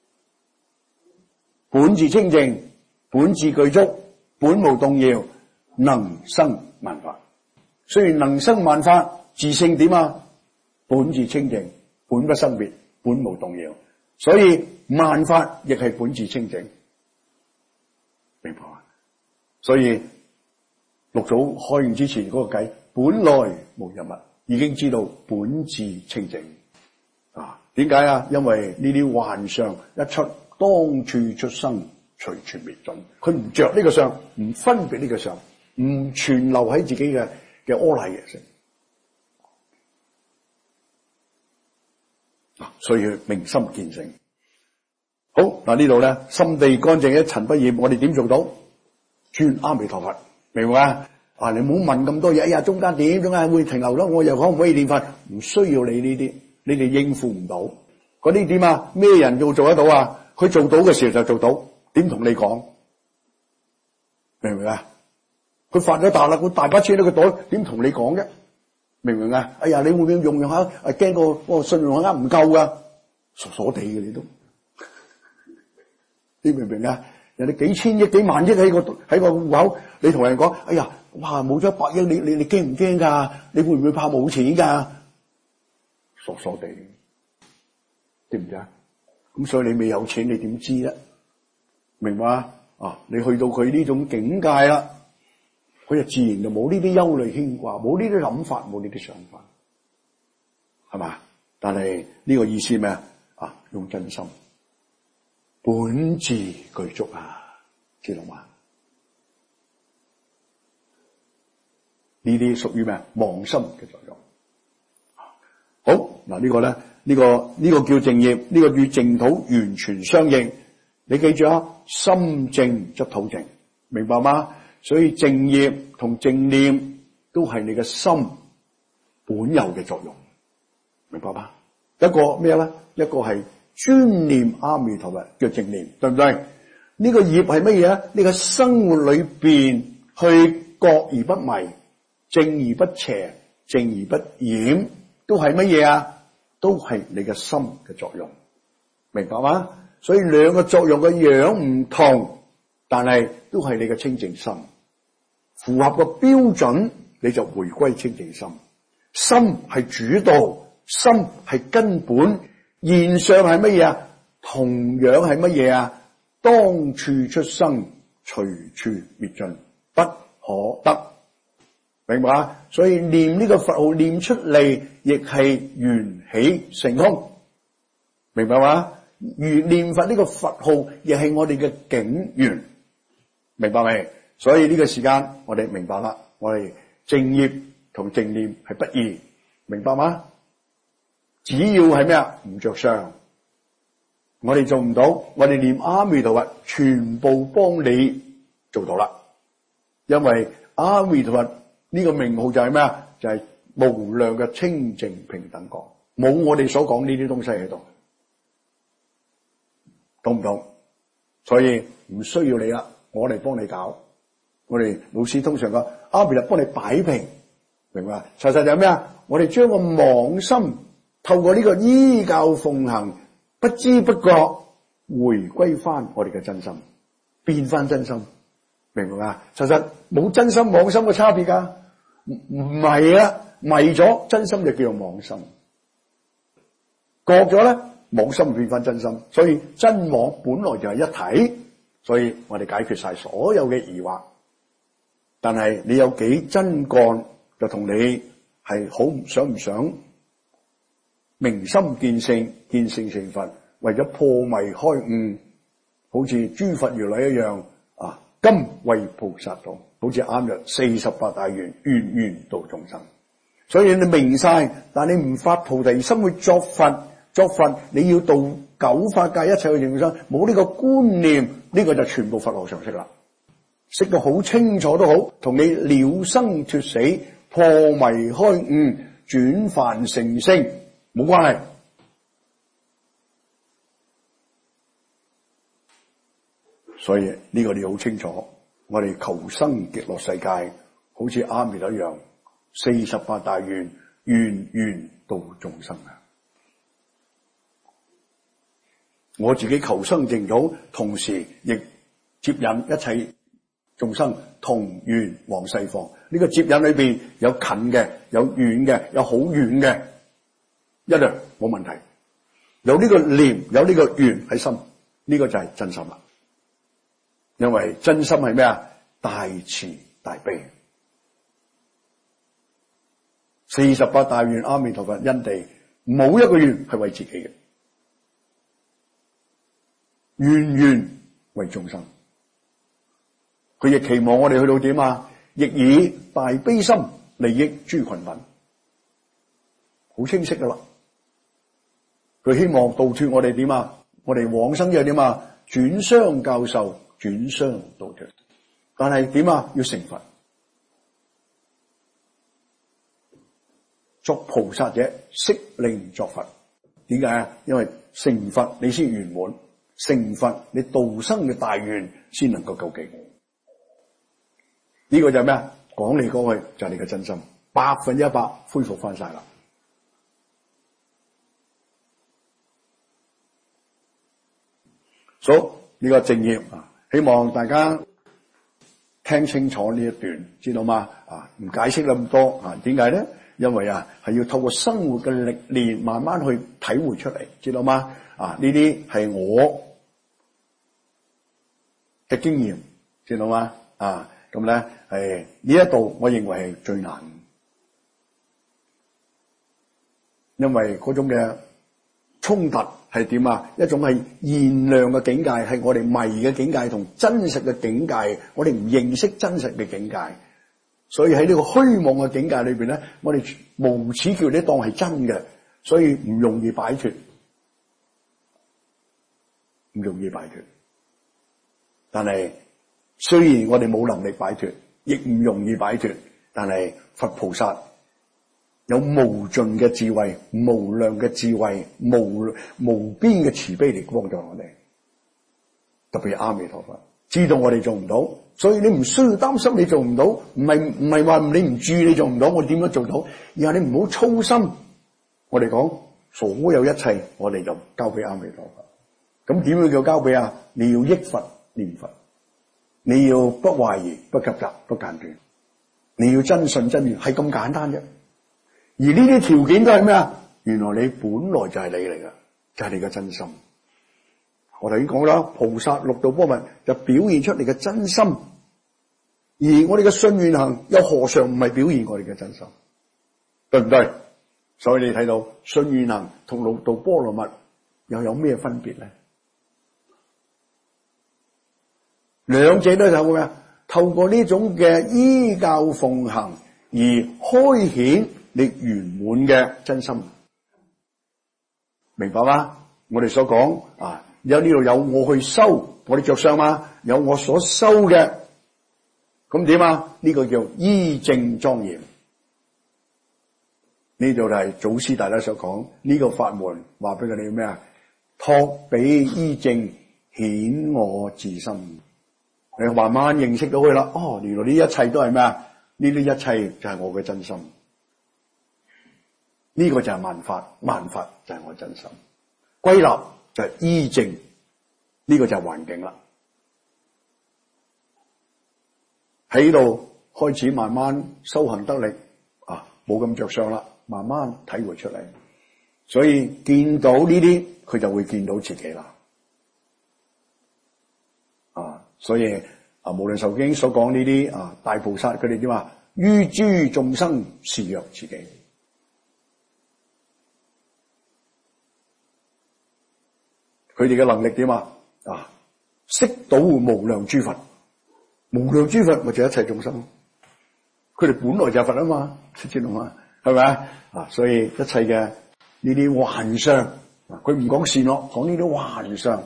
本自清淨，本自具足，本無動搖，能生萬法。雖然能生萬法，自性點啊？本自清淨，本不生滅，本無動搖，所以萬法亦係本自清淨，明白嗎？所以六祖開完之前嗰個偈，本來無一物，已經知道本自清淨啊？點解啊？因為呢啲幻相一出，當處出生，隨處滅盡。佢唔着呢個相，唔分別呢個相，唔存留喺自己嘅嘅阿賴耶識。所以明心見性。好，嗱，呢度咧，心地乾淨，一塵不染，我哋點做到？轉阿彌陀佛，明白嘛？啊，你唔好問咁多嘢。哎呀，中間點？中間會停留咯？我又可唔可以念佛？唔需要你呢啲，你哋應付唔到。嗰啲點啊？咩人要做得到啊？佢做到嘅時候就做到，點同你講？明唔明啊？佢發咗達啦，佢大把錢喺個袋，點同你講啫？明唔明啊？哎呀，你會唔會用用下？誒，驚個個信用額唔夠噶，傻傻地嘅你都，你明唔明啊？人哋幾千億、幾萬億喺個喺個戶口，你同人講，哎呀，哇，冇咗一百億，你你你驚唔驚噶？你會唔會怕冇錢噶？傻傻地，知唔知啊？咁所以你未有錢，你點知咧？明白啊？你去到佢呢種境界啦。佢就自然就冇呢啲憂慮牽掛，冇呢啲諗法，冇呢啲想法，係嘛？但係呢個意思咩啊？啊，用真心，本自具足啊，知道嘛？呢啲屬於咩啊？忘心嘅作用。好，嗱，呢個咧，呢個呢個叫正業，呢個與淨土完全相應。你記住啊，心正則土正，明白嗎？所以正業同正念都係你嘅心本有嘅作用，明白嗎？一個咩咧？一個係專念阿彌陀佛叫正念，對唔對？呢個業係乜嘢啊？呢個生活裏邊去覺而不迷，正而不邪，正而不染，都係乜嘢啊？都係你嘅心嘅作用，明白嗎？所以兩個作用嘅樣唔同，但係都係你嘅清淨心。符合個標準，你就回歸清淨心。心係主導，心係根本，現象係乜嘢啊？同樣係乜嘢啊？當處出生，隨處滅盡，不可得，明白啊？所以念呢個佛號念出嚟，亦係緣起成空，明白嘛？如念佛呢個佛號，亦係我哋嘅境緣，明白未？所以呢個時間我哋明白啦，我哋正業同正念係不異，明白嗎？ 只要係咩啊？唔着相，我哋做唔到，我哋念阿彌陀佛，全部幫你做到啦。因為阿彌陀佛呢個名號就係咩啊？就係無量嘅清淨平等覺，冇我哋所講呢啲東西喺度，懂唔懂？所以唔需要你啦，我嚟幫你搞。我哋老師通常講阿彌陀幫你擺平，明白？實際就係咩啊？我哋將個妄心透過呢個依教奉行，不知不覺回歸翻我哋嘅真心，變翻真心，明白嘛？實際冇真心妄心嘅差別噶，唔唔係啊，迷咗真心就叫做妄心，覺咗咧妄心變翻真心，所以真妄本來就係一體，所以我哋解決晒所有嘅疑惑。但係你有幾真幹，就同你係好想唔想明心見性，見性成佛，為咗破迷開悟，好似諸佛如來一樣啊，今為菩薩道，好似啱入四十八大願，願願度眾生。所以你明晒，但你唔發菩提心去作佛，作佛你要度九法界一切嘅眾生，冇呢個觀念，呢、這個就全部佛學常識啦。識到好清楚都好，同你了生脫死、破迷開悟、轉凡成聖冇關係。所以呢個你好清楚，我哋求生極樂世界，好似阿彌陀一樣，四十八大願，願願度眾生啊！我自己求生淨土，同時亦接引一切眾生同願往西方。呢、這個接引裏邊有近嘅，有遠嘅，有好遠嘅，一樣冇問題。有呢個念，有呢個願喺心，呢、這個就係真心啦。因為真心係咩啊？大慈大悲。四十八大願阿彌陀佛因地，冇一個願係為自己嘅，願願為眾生。佢亦期望我哋去到點啊？亦以大悲心利益諸群品，好清晰噶啦。佢希望度脫我哋點啊？我哋往生嘅點啊？轉相教授，轉相度脫。但係點啊？要成佛，作菩薩者悉令作佛。點解啊？因為成佛你先圓滿，成佛你度生嘅大願先能夠救己。呢個就係咩啊？講你過去就係你嘅真心，百分之一百恢復翻晒啦。所以呢個正業啊，希望大家聽清楚呢一段，知道嗎？啊，唔解釋咁多啊？點解咧？因為啊，係要透過生活嘅歷練，慢慢去體會出嚟，知道嗎？啊，呢啲係我嘅經驗，知道嗎？啊。咁咧，係呢一度，我認為係最難，因為嗰種嘅衝突係點啊？一種係現量嘅境界，係我哋迷嘅境界，同真實嘅境界，我哋唔認識真實嘅境界，所以喺呢個虛妄嘅境界裏邊咧，我哋無始叫你當係真嘅，所以唔容易擺脫，唔容易擺脫，但係。雖然我哋冇能力擺脫，亦唔容易擺脫，但係佛菩薩有無盡嘅智慧、無量嘅智慧、無無邊嘅慈悲嚟幫助我哋。特別係阿彌陀佛知道我哋做唔到，所以你唔需要擔心你做唔到，唔係唔係話你唔注意你做唔到，我點樣做到？而係你唔好操心。我哋講所有一切，我哋就交俾阿彌陀佛。咁點樣叫交俾啊？你要憶佛念佛。你要不懷疑、不急雜、不間斷，你要真信真願，係咁簡單啫。而呢啲條件都係咩啊？原來你本來就係你嚟噶，就係、是、你嘅真心。我頭先講啦，菩薩六度波羅蜜就表現出你嘅真心，而我哋嘅信願行又何嘗唔係表現我哋嘅真心？對唔對？所以你睇到信願行同六度波羅蜜又有咩分別咧？兩者都係透過咩？透過呢種嘅依教奉行而開顯你圓滿嘅真心。 明白嗎？我哋所講啊，有呢度有我去收，我哋着相嘛，有我所收嘅，咁點啊？呢、這個叫依正莊嚴。呢度就係祖師大家所講呢、這個法門，話俾佢哋咩啊？託彼依正，顯我自心。你慢慢認識到佢啦。哦，原來呢一切都係咩啊？呢啲一切就係我嘅真心。呢、這個就係萬法，萬法就係我真心。歸納就係依正，呢、這個就係環境啦。喺度開始慢慢修行得力啊，冇咁着相啦，慢慢體會出嚟。所以見到呢啲，佢就會見到自己啦。啊，所以啊，無論受經所講呢啲啊，大菩薩佢哋點啊？於諸眾生示若自己。佢哋嘅能力點啊？啊，識到無量諸佛，無量諸佛咪就一切眾生。佢哋本來就係佛啊嘛，知道嘛？係咪啊？啊，所以一切嘅呢啲幻相，佢唔講善惡，講呢啲幻相。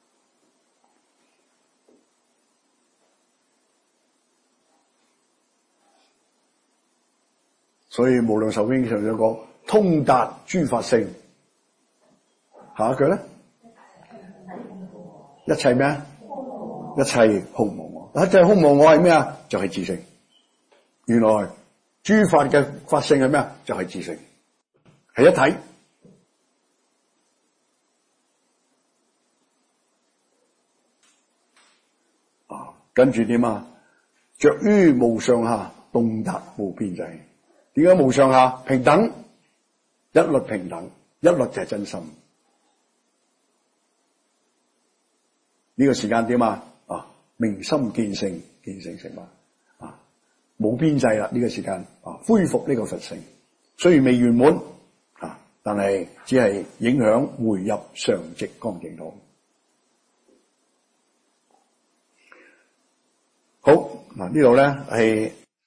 所以無量壽經上有講通達諸法性。下一句咧？一切咩啊？一切空無我。一切空無我係咩啊？就係自性。原來諸法嘅法性係咩啊？就係自性，係一體。啊，跟住點啊？着於無上下，洞達無邊際。點解無上下？平等，一律平等，一律就係真心。呢個時間點啊？啊，明心見性，見性成佛啊，冇邊際啦！呢個時間啊，恢復呢個佛性，雖然未圓滿啊，但係只係影響回入常寂光淨土。好嗱，呢度咧係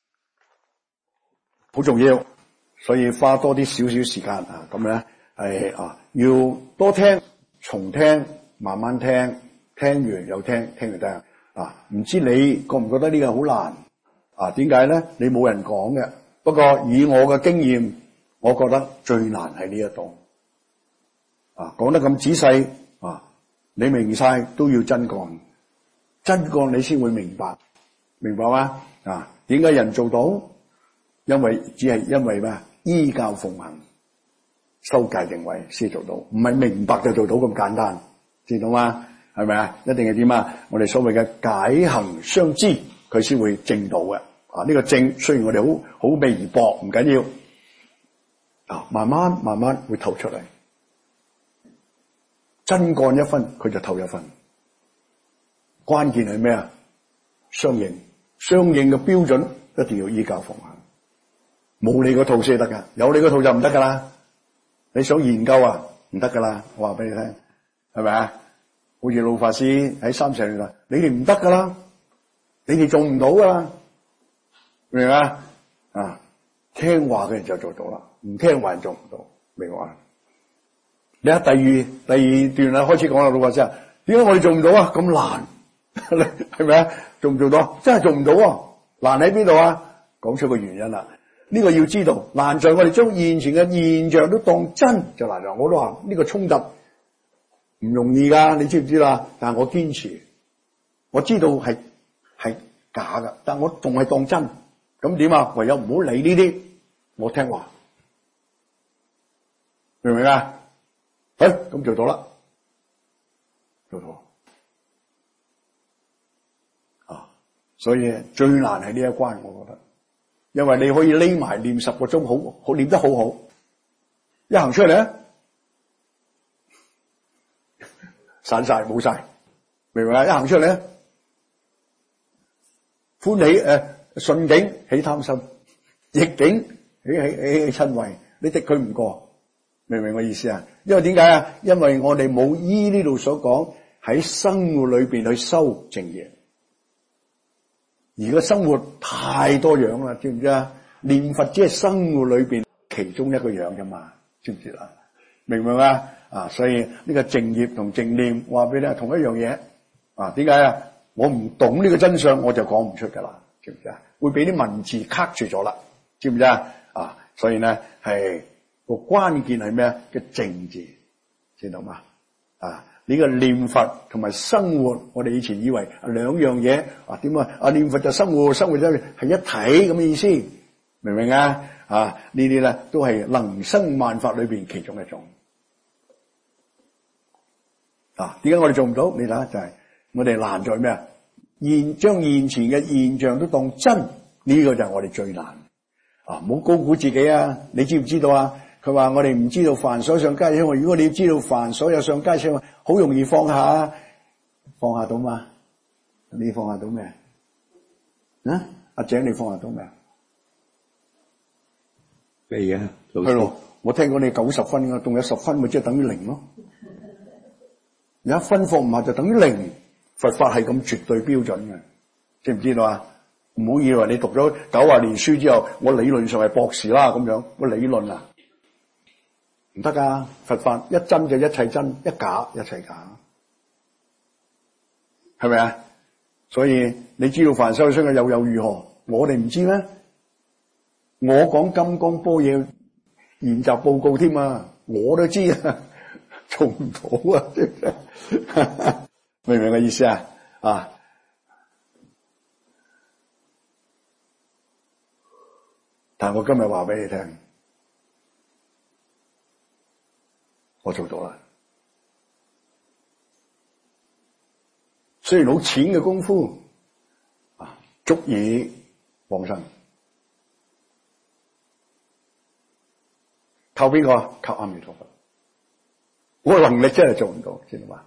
好重要，所以花多啲少少時間啊，咁咧係啊，要多聽、重聽、慢慢聽。聽完又聽，聽完聽啊！唔知你覺唔覺得呢個好難啊？點解咧？你冇人講嘅。不過以我嘅經驗，我覺得最難係呢一度啊！講得咁仔細啊，你明晒都要真幹，真幹你先會明白，明白嗎？啊！點解人做到？因為只係因為咩？依教奉行，修戒定慧先做到，唔係明白就做到咁簡單，知道嗎？係咪啊？一定係點啊？我哋所謂嘅解行相知，佢先會證到嘅。啊，呢個證雖然我哋好好微薄，唔緊要。啊，慢慢慢慢會透出嚟。真幹一分，佢就透一分。關鍵係咩啊？相應，相應嘅標準一定要依教奉行。冇你個套先得噶，有你個套就唔得噶啦。你想研究啊，唔得噶啦。我話俾你聽，係咪啊？好似老法師喺三成年，你哋唔得噶啦，你哋做唔到噶啦，明唔明啊？啊，聽話嘅人就做到啦，唔聽話人做唔到，明唔明啊？你睇第二第二段啦，開始講啦，老法師啊，點解我哋做唔到啊？咁難，係咪啊？做唔做到？真係做唔到啊！難喺邊度啊？講出個原因啦。呢個要知道，難在我哋將現前嘅現象都當真就難在。我都話呢個衝突唔容易噶，你知唔知啦？但係我堅持，我知道係係假噶，但我仲係當真。咁點啊？唯有唔好理呢啲，我聽話，明唔明啊？好，咁做到啦，做到啊！所以最難係呢一關，我覺得，因為你可以匿埋念十個鐘，好好念得好好，一行出嚟咧，散晒冇晒，明唔明啊？一行出嚟咧，歡喜誒順境起貪心，逆境起起起起瞋恚，你敵佢唔過，明唔明我意思啊？因為點解啊？因為我哋冇依呢度所講喺生活裏邊去修正業，而個生活太多樣啦，知唔知啊？念佛只係生活裏邊其中一個樣啫嘛，知唔知啦？明唔明啊？ 啊，所以呢個靜業同靜念話俾你聽同一樣嘢啊。點解啊？我唔懂呢個真相，我就講唔出噶啦，知唔知啊？會俾啲文字卡住咗啦，知唔知啊？啊，所以咧係個關鍵係咩啊？嘅靜字，知道嘛？啊，呢個念佛同埋生活，我哋以前以為兩樣嘢啊，點啊？啊，念佛就生活，生活就係一體咁嘅意思，明唔明啊？啊，呢啲咧都係能生萬法裏邊其中一種。啊，點解我哋做唔到？你睇下就係、是、我哋難在咩啊？現將現前嘅現象都當真，呢、這個就係我哋最難。啊，唔好高估自己啊！你知唔知道啊？佢話我哋唔知道凡所上皆有，如果你知道凡所有上皆有，好容易放下，放下到嘛？你放下到咩？啊，阿井你放下到咩？ 係啊，老師。 係咯，我聽講你九十分㗎，仲有十分咪即係等於零咯。有一分放唔下就等於零，佛法係咁絕對標準嘅，知唔知道啊？唔好以為你讀咗九十年書之後，我理論上係博士啦咁樣，我理論啊唔得噶。佛法一真就一切真，一假一切假，係咪啊？所以你知道凡所有相嘅又有如何？我哋唔知咩？我講金剛般若研習報告添啊，我都知啊，做唔到啊，明唔明嘅意思啊？啊！但係我今日話俾你聽，我做到啦。雖然好淺嘅功夫啊，足以往生。靠邊個？靠阿彌陀佛。我能力真係做唔到，知道嘛？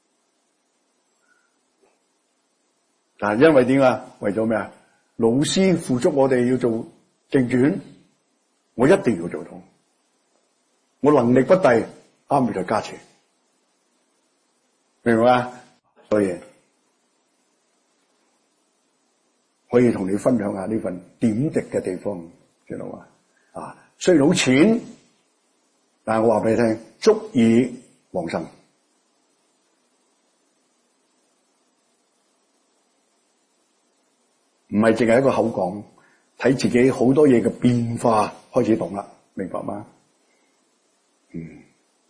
但係因為點啊？為咗咩啊？老師付囑我哋要做正傳，我一定要做到。我能力不逮，阿彌陀加持，明唔明啊？所以可以同你分享下呢份點滴嘅地方，知道嘛？啊，雖然好淺，但係我話俾你聽，足以往生。唔係淨係一個口講，睇自己好多嘢嘅變化開始懂啦，明白嗎？嗯，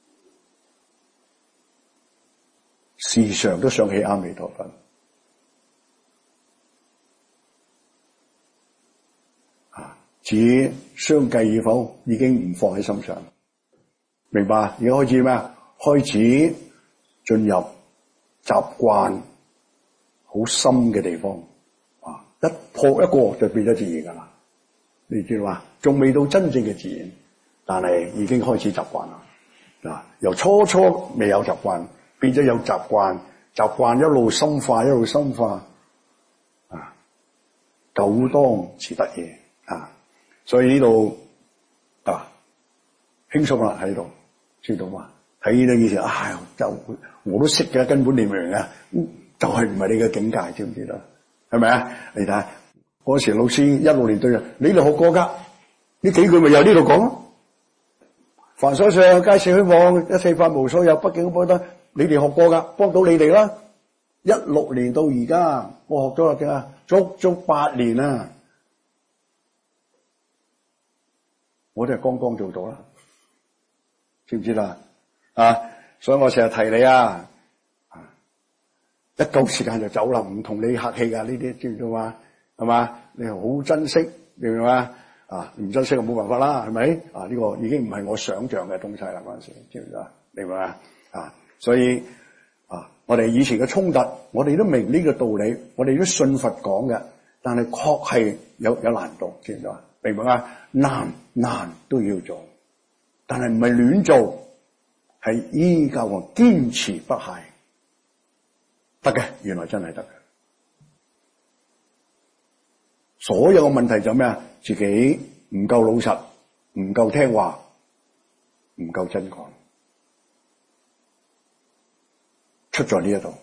時常都想起阿彌陀佛，啊，至於相繼與否，已經唔放喺心上，明白？而家開始咩？開始進入習慣好深嘅地方。一破一個就變咗自然噶啦，你知道嘛？仲未到真正嘅自然，但係已經開始習慣啦。嗱，由初初未有習慣，變咗有習慣，習慣一路深化，一路深化，啊，久當遲得嘢啊！所以呢度啊，輕鬆啦喺度，知道嘛？睇呢件事，唉，就我都識嘅，根本你明唔明啊？就係唔係你嘅境界，知唔知道？係咪啊？你睇下嗰時老師一六年對啊，你哋學過噶？呢幾句咪由呢度講咯。凡所上皆是虛妄，一切法無所有，畢竟幫得你哋學過噶，幫到你哋啦。一六年到而家，我學咗點啊？足足八年啦，我哋係剛剛做到啦，知唔知啦？啊，所以我成日提你啊。一夠時間就走啦，唔同你客氣噶呢啲，知唔知嘛？係嘛？你好珍惜，明唔明嘛？啊，唔珍惜就冇辦法啦，係咪？啊，呢個已經唔係我想象嘅東西啦，嗰陣時，知唔知啊？明白嘛？啊，所以啊，我哋以前嘅衝突，我哋都明呢個道理，我哋都信佛講嘅，但係確係有有難度，知唔知啊？明白嘛？難難都要做，但係唔係亂做，係依舊我堅持不懈。得嘅，原來真係得嘅。所有嘅問題就咩啊？自己唔夠老實，唔夠聽話，唔夠真講，出在呢一度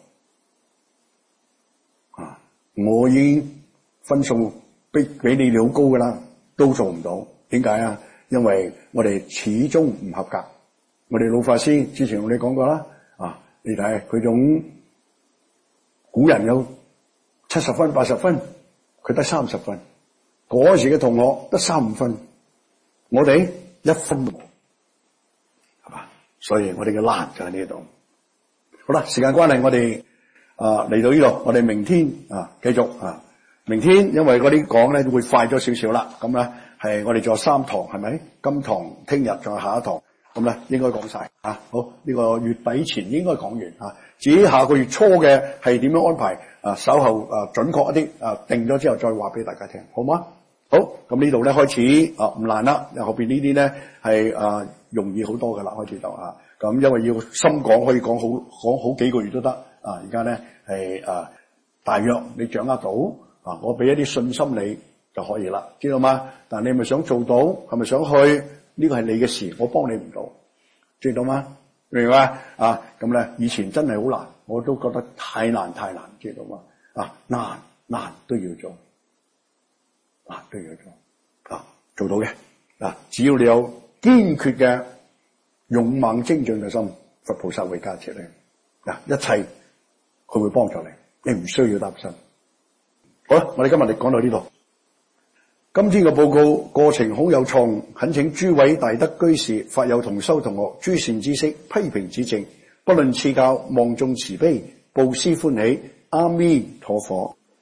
啊！我已經分數比比你哋好高噶啦，都做唔到。點解啊？因為我哋始終唔合格我哋老法師之前我哋講過啦，啊，你睇佢種古人有七十分、八十分，佢得三十分。嗰時嘅同學得三五分，我哋一分都冇，係嘛？所以我哋嘅難就喺呢度。好啦，時間關係，我哋啊嚟到呢度，我哋明天啊繼續啊。明天因為嗰啲講咧會快咗少少啦，咁咧係我哋仲有三堂，係咪？今堂聽日仲有下一堂，咁咧應該講晒啊。好，呢個月底前應該講完啊。至於下個月初嘅係點樣安排啊？稍後啊準確一啲啊，定咗之後再話俾大家聽，好嗎？好，咁呢度咧開始啊唔難啦，後邊呢啲咧係啊容易好多噶啦，開始到啊。咁因為要深講，可以講好講好幾個月都得啊。而家咧係啊大約你掌握到。啊！我俾一啲信心你就可以啦，知道嗎？但你係咪想做到？係咪想去？呢個係你嘅事，我幫你唔到，知道嗎？明白嗎？啊，咁咧以前真係好難，我都覺得太難太難，知道嗎？啊，難難都要做，難都要做，啊，做到嘅嗱，只要你有堅決嘅勇猛精進嘅心，佛菩薩會加持你，嗱，一切佢會幫助你，你唔需要擔心。好啦，我哋今日嚟講到呢度。今天嘅報告過程好有創，懇請諸位大德居士、法友同修同學、諸善知識批評指正，不論賜教，望眾慈悲，布施歡喜，阿彌陀佛。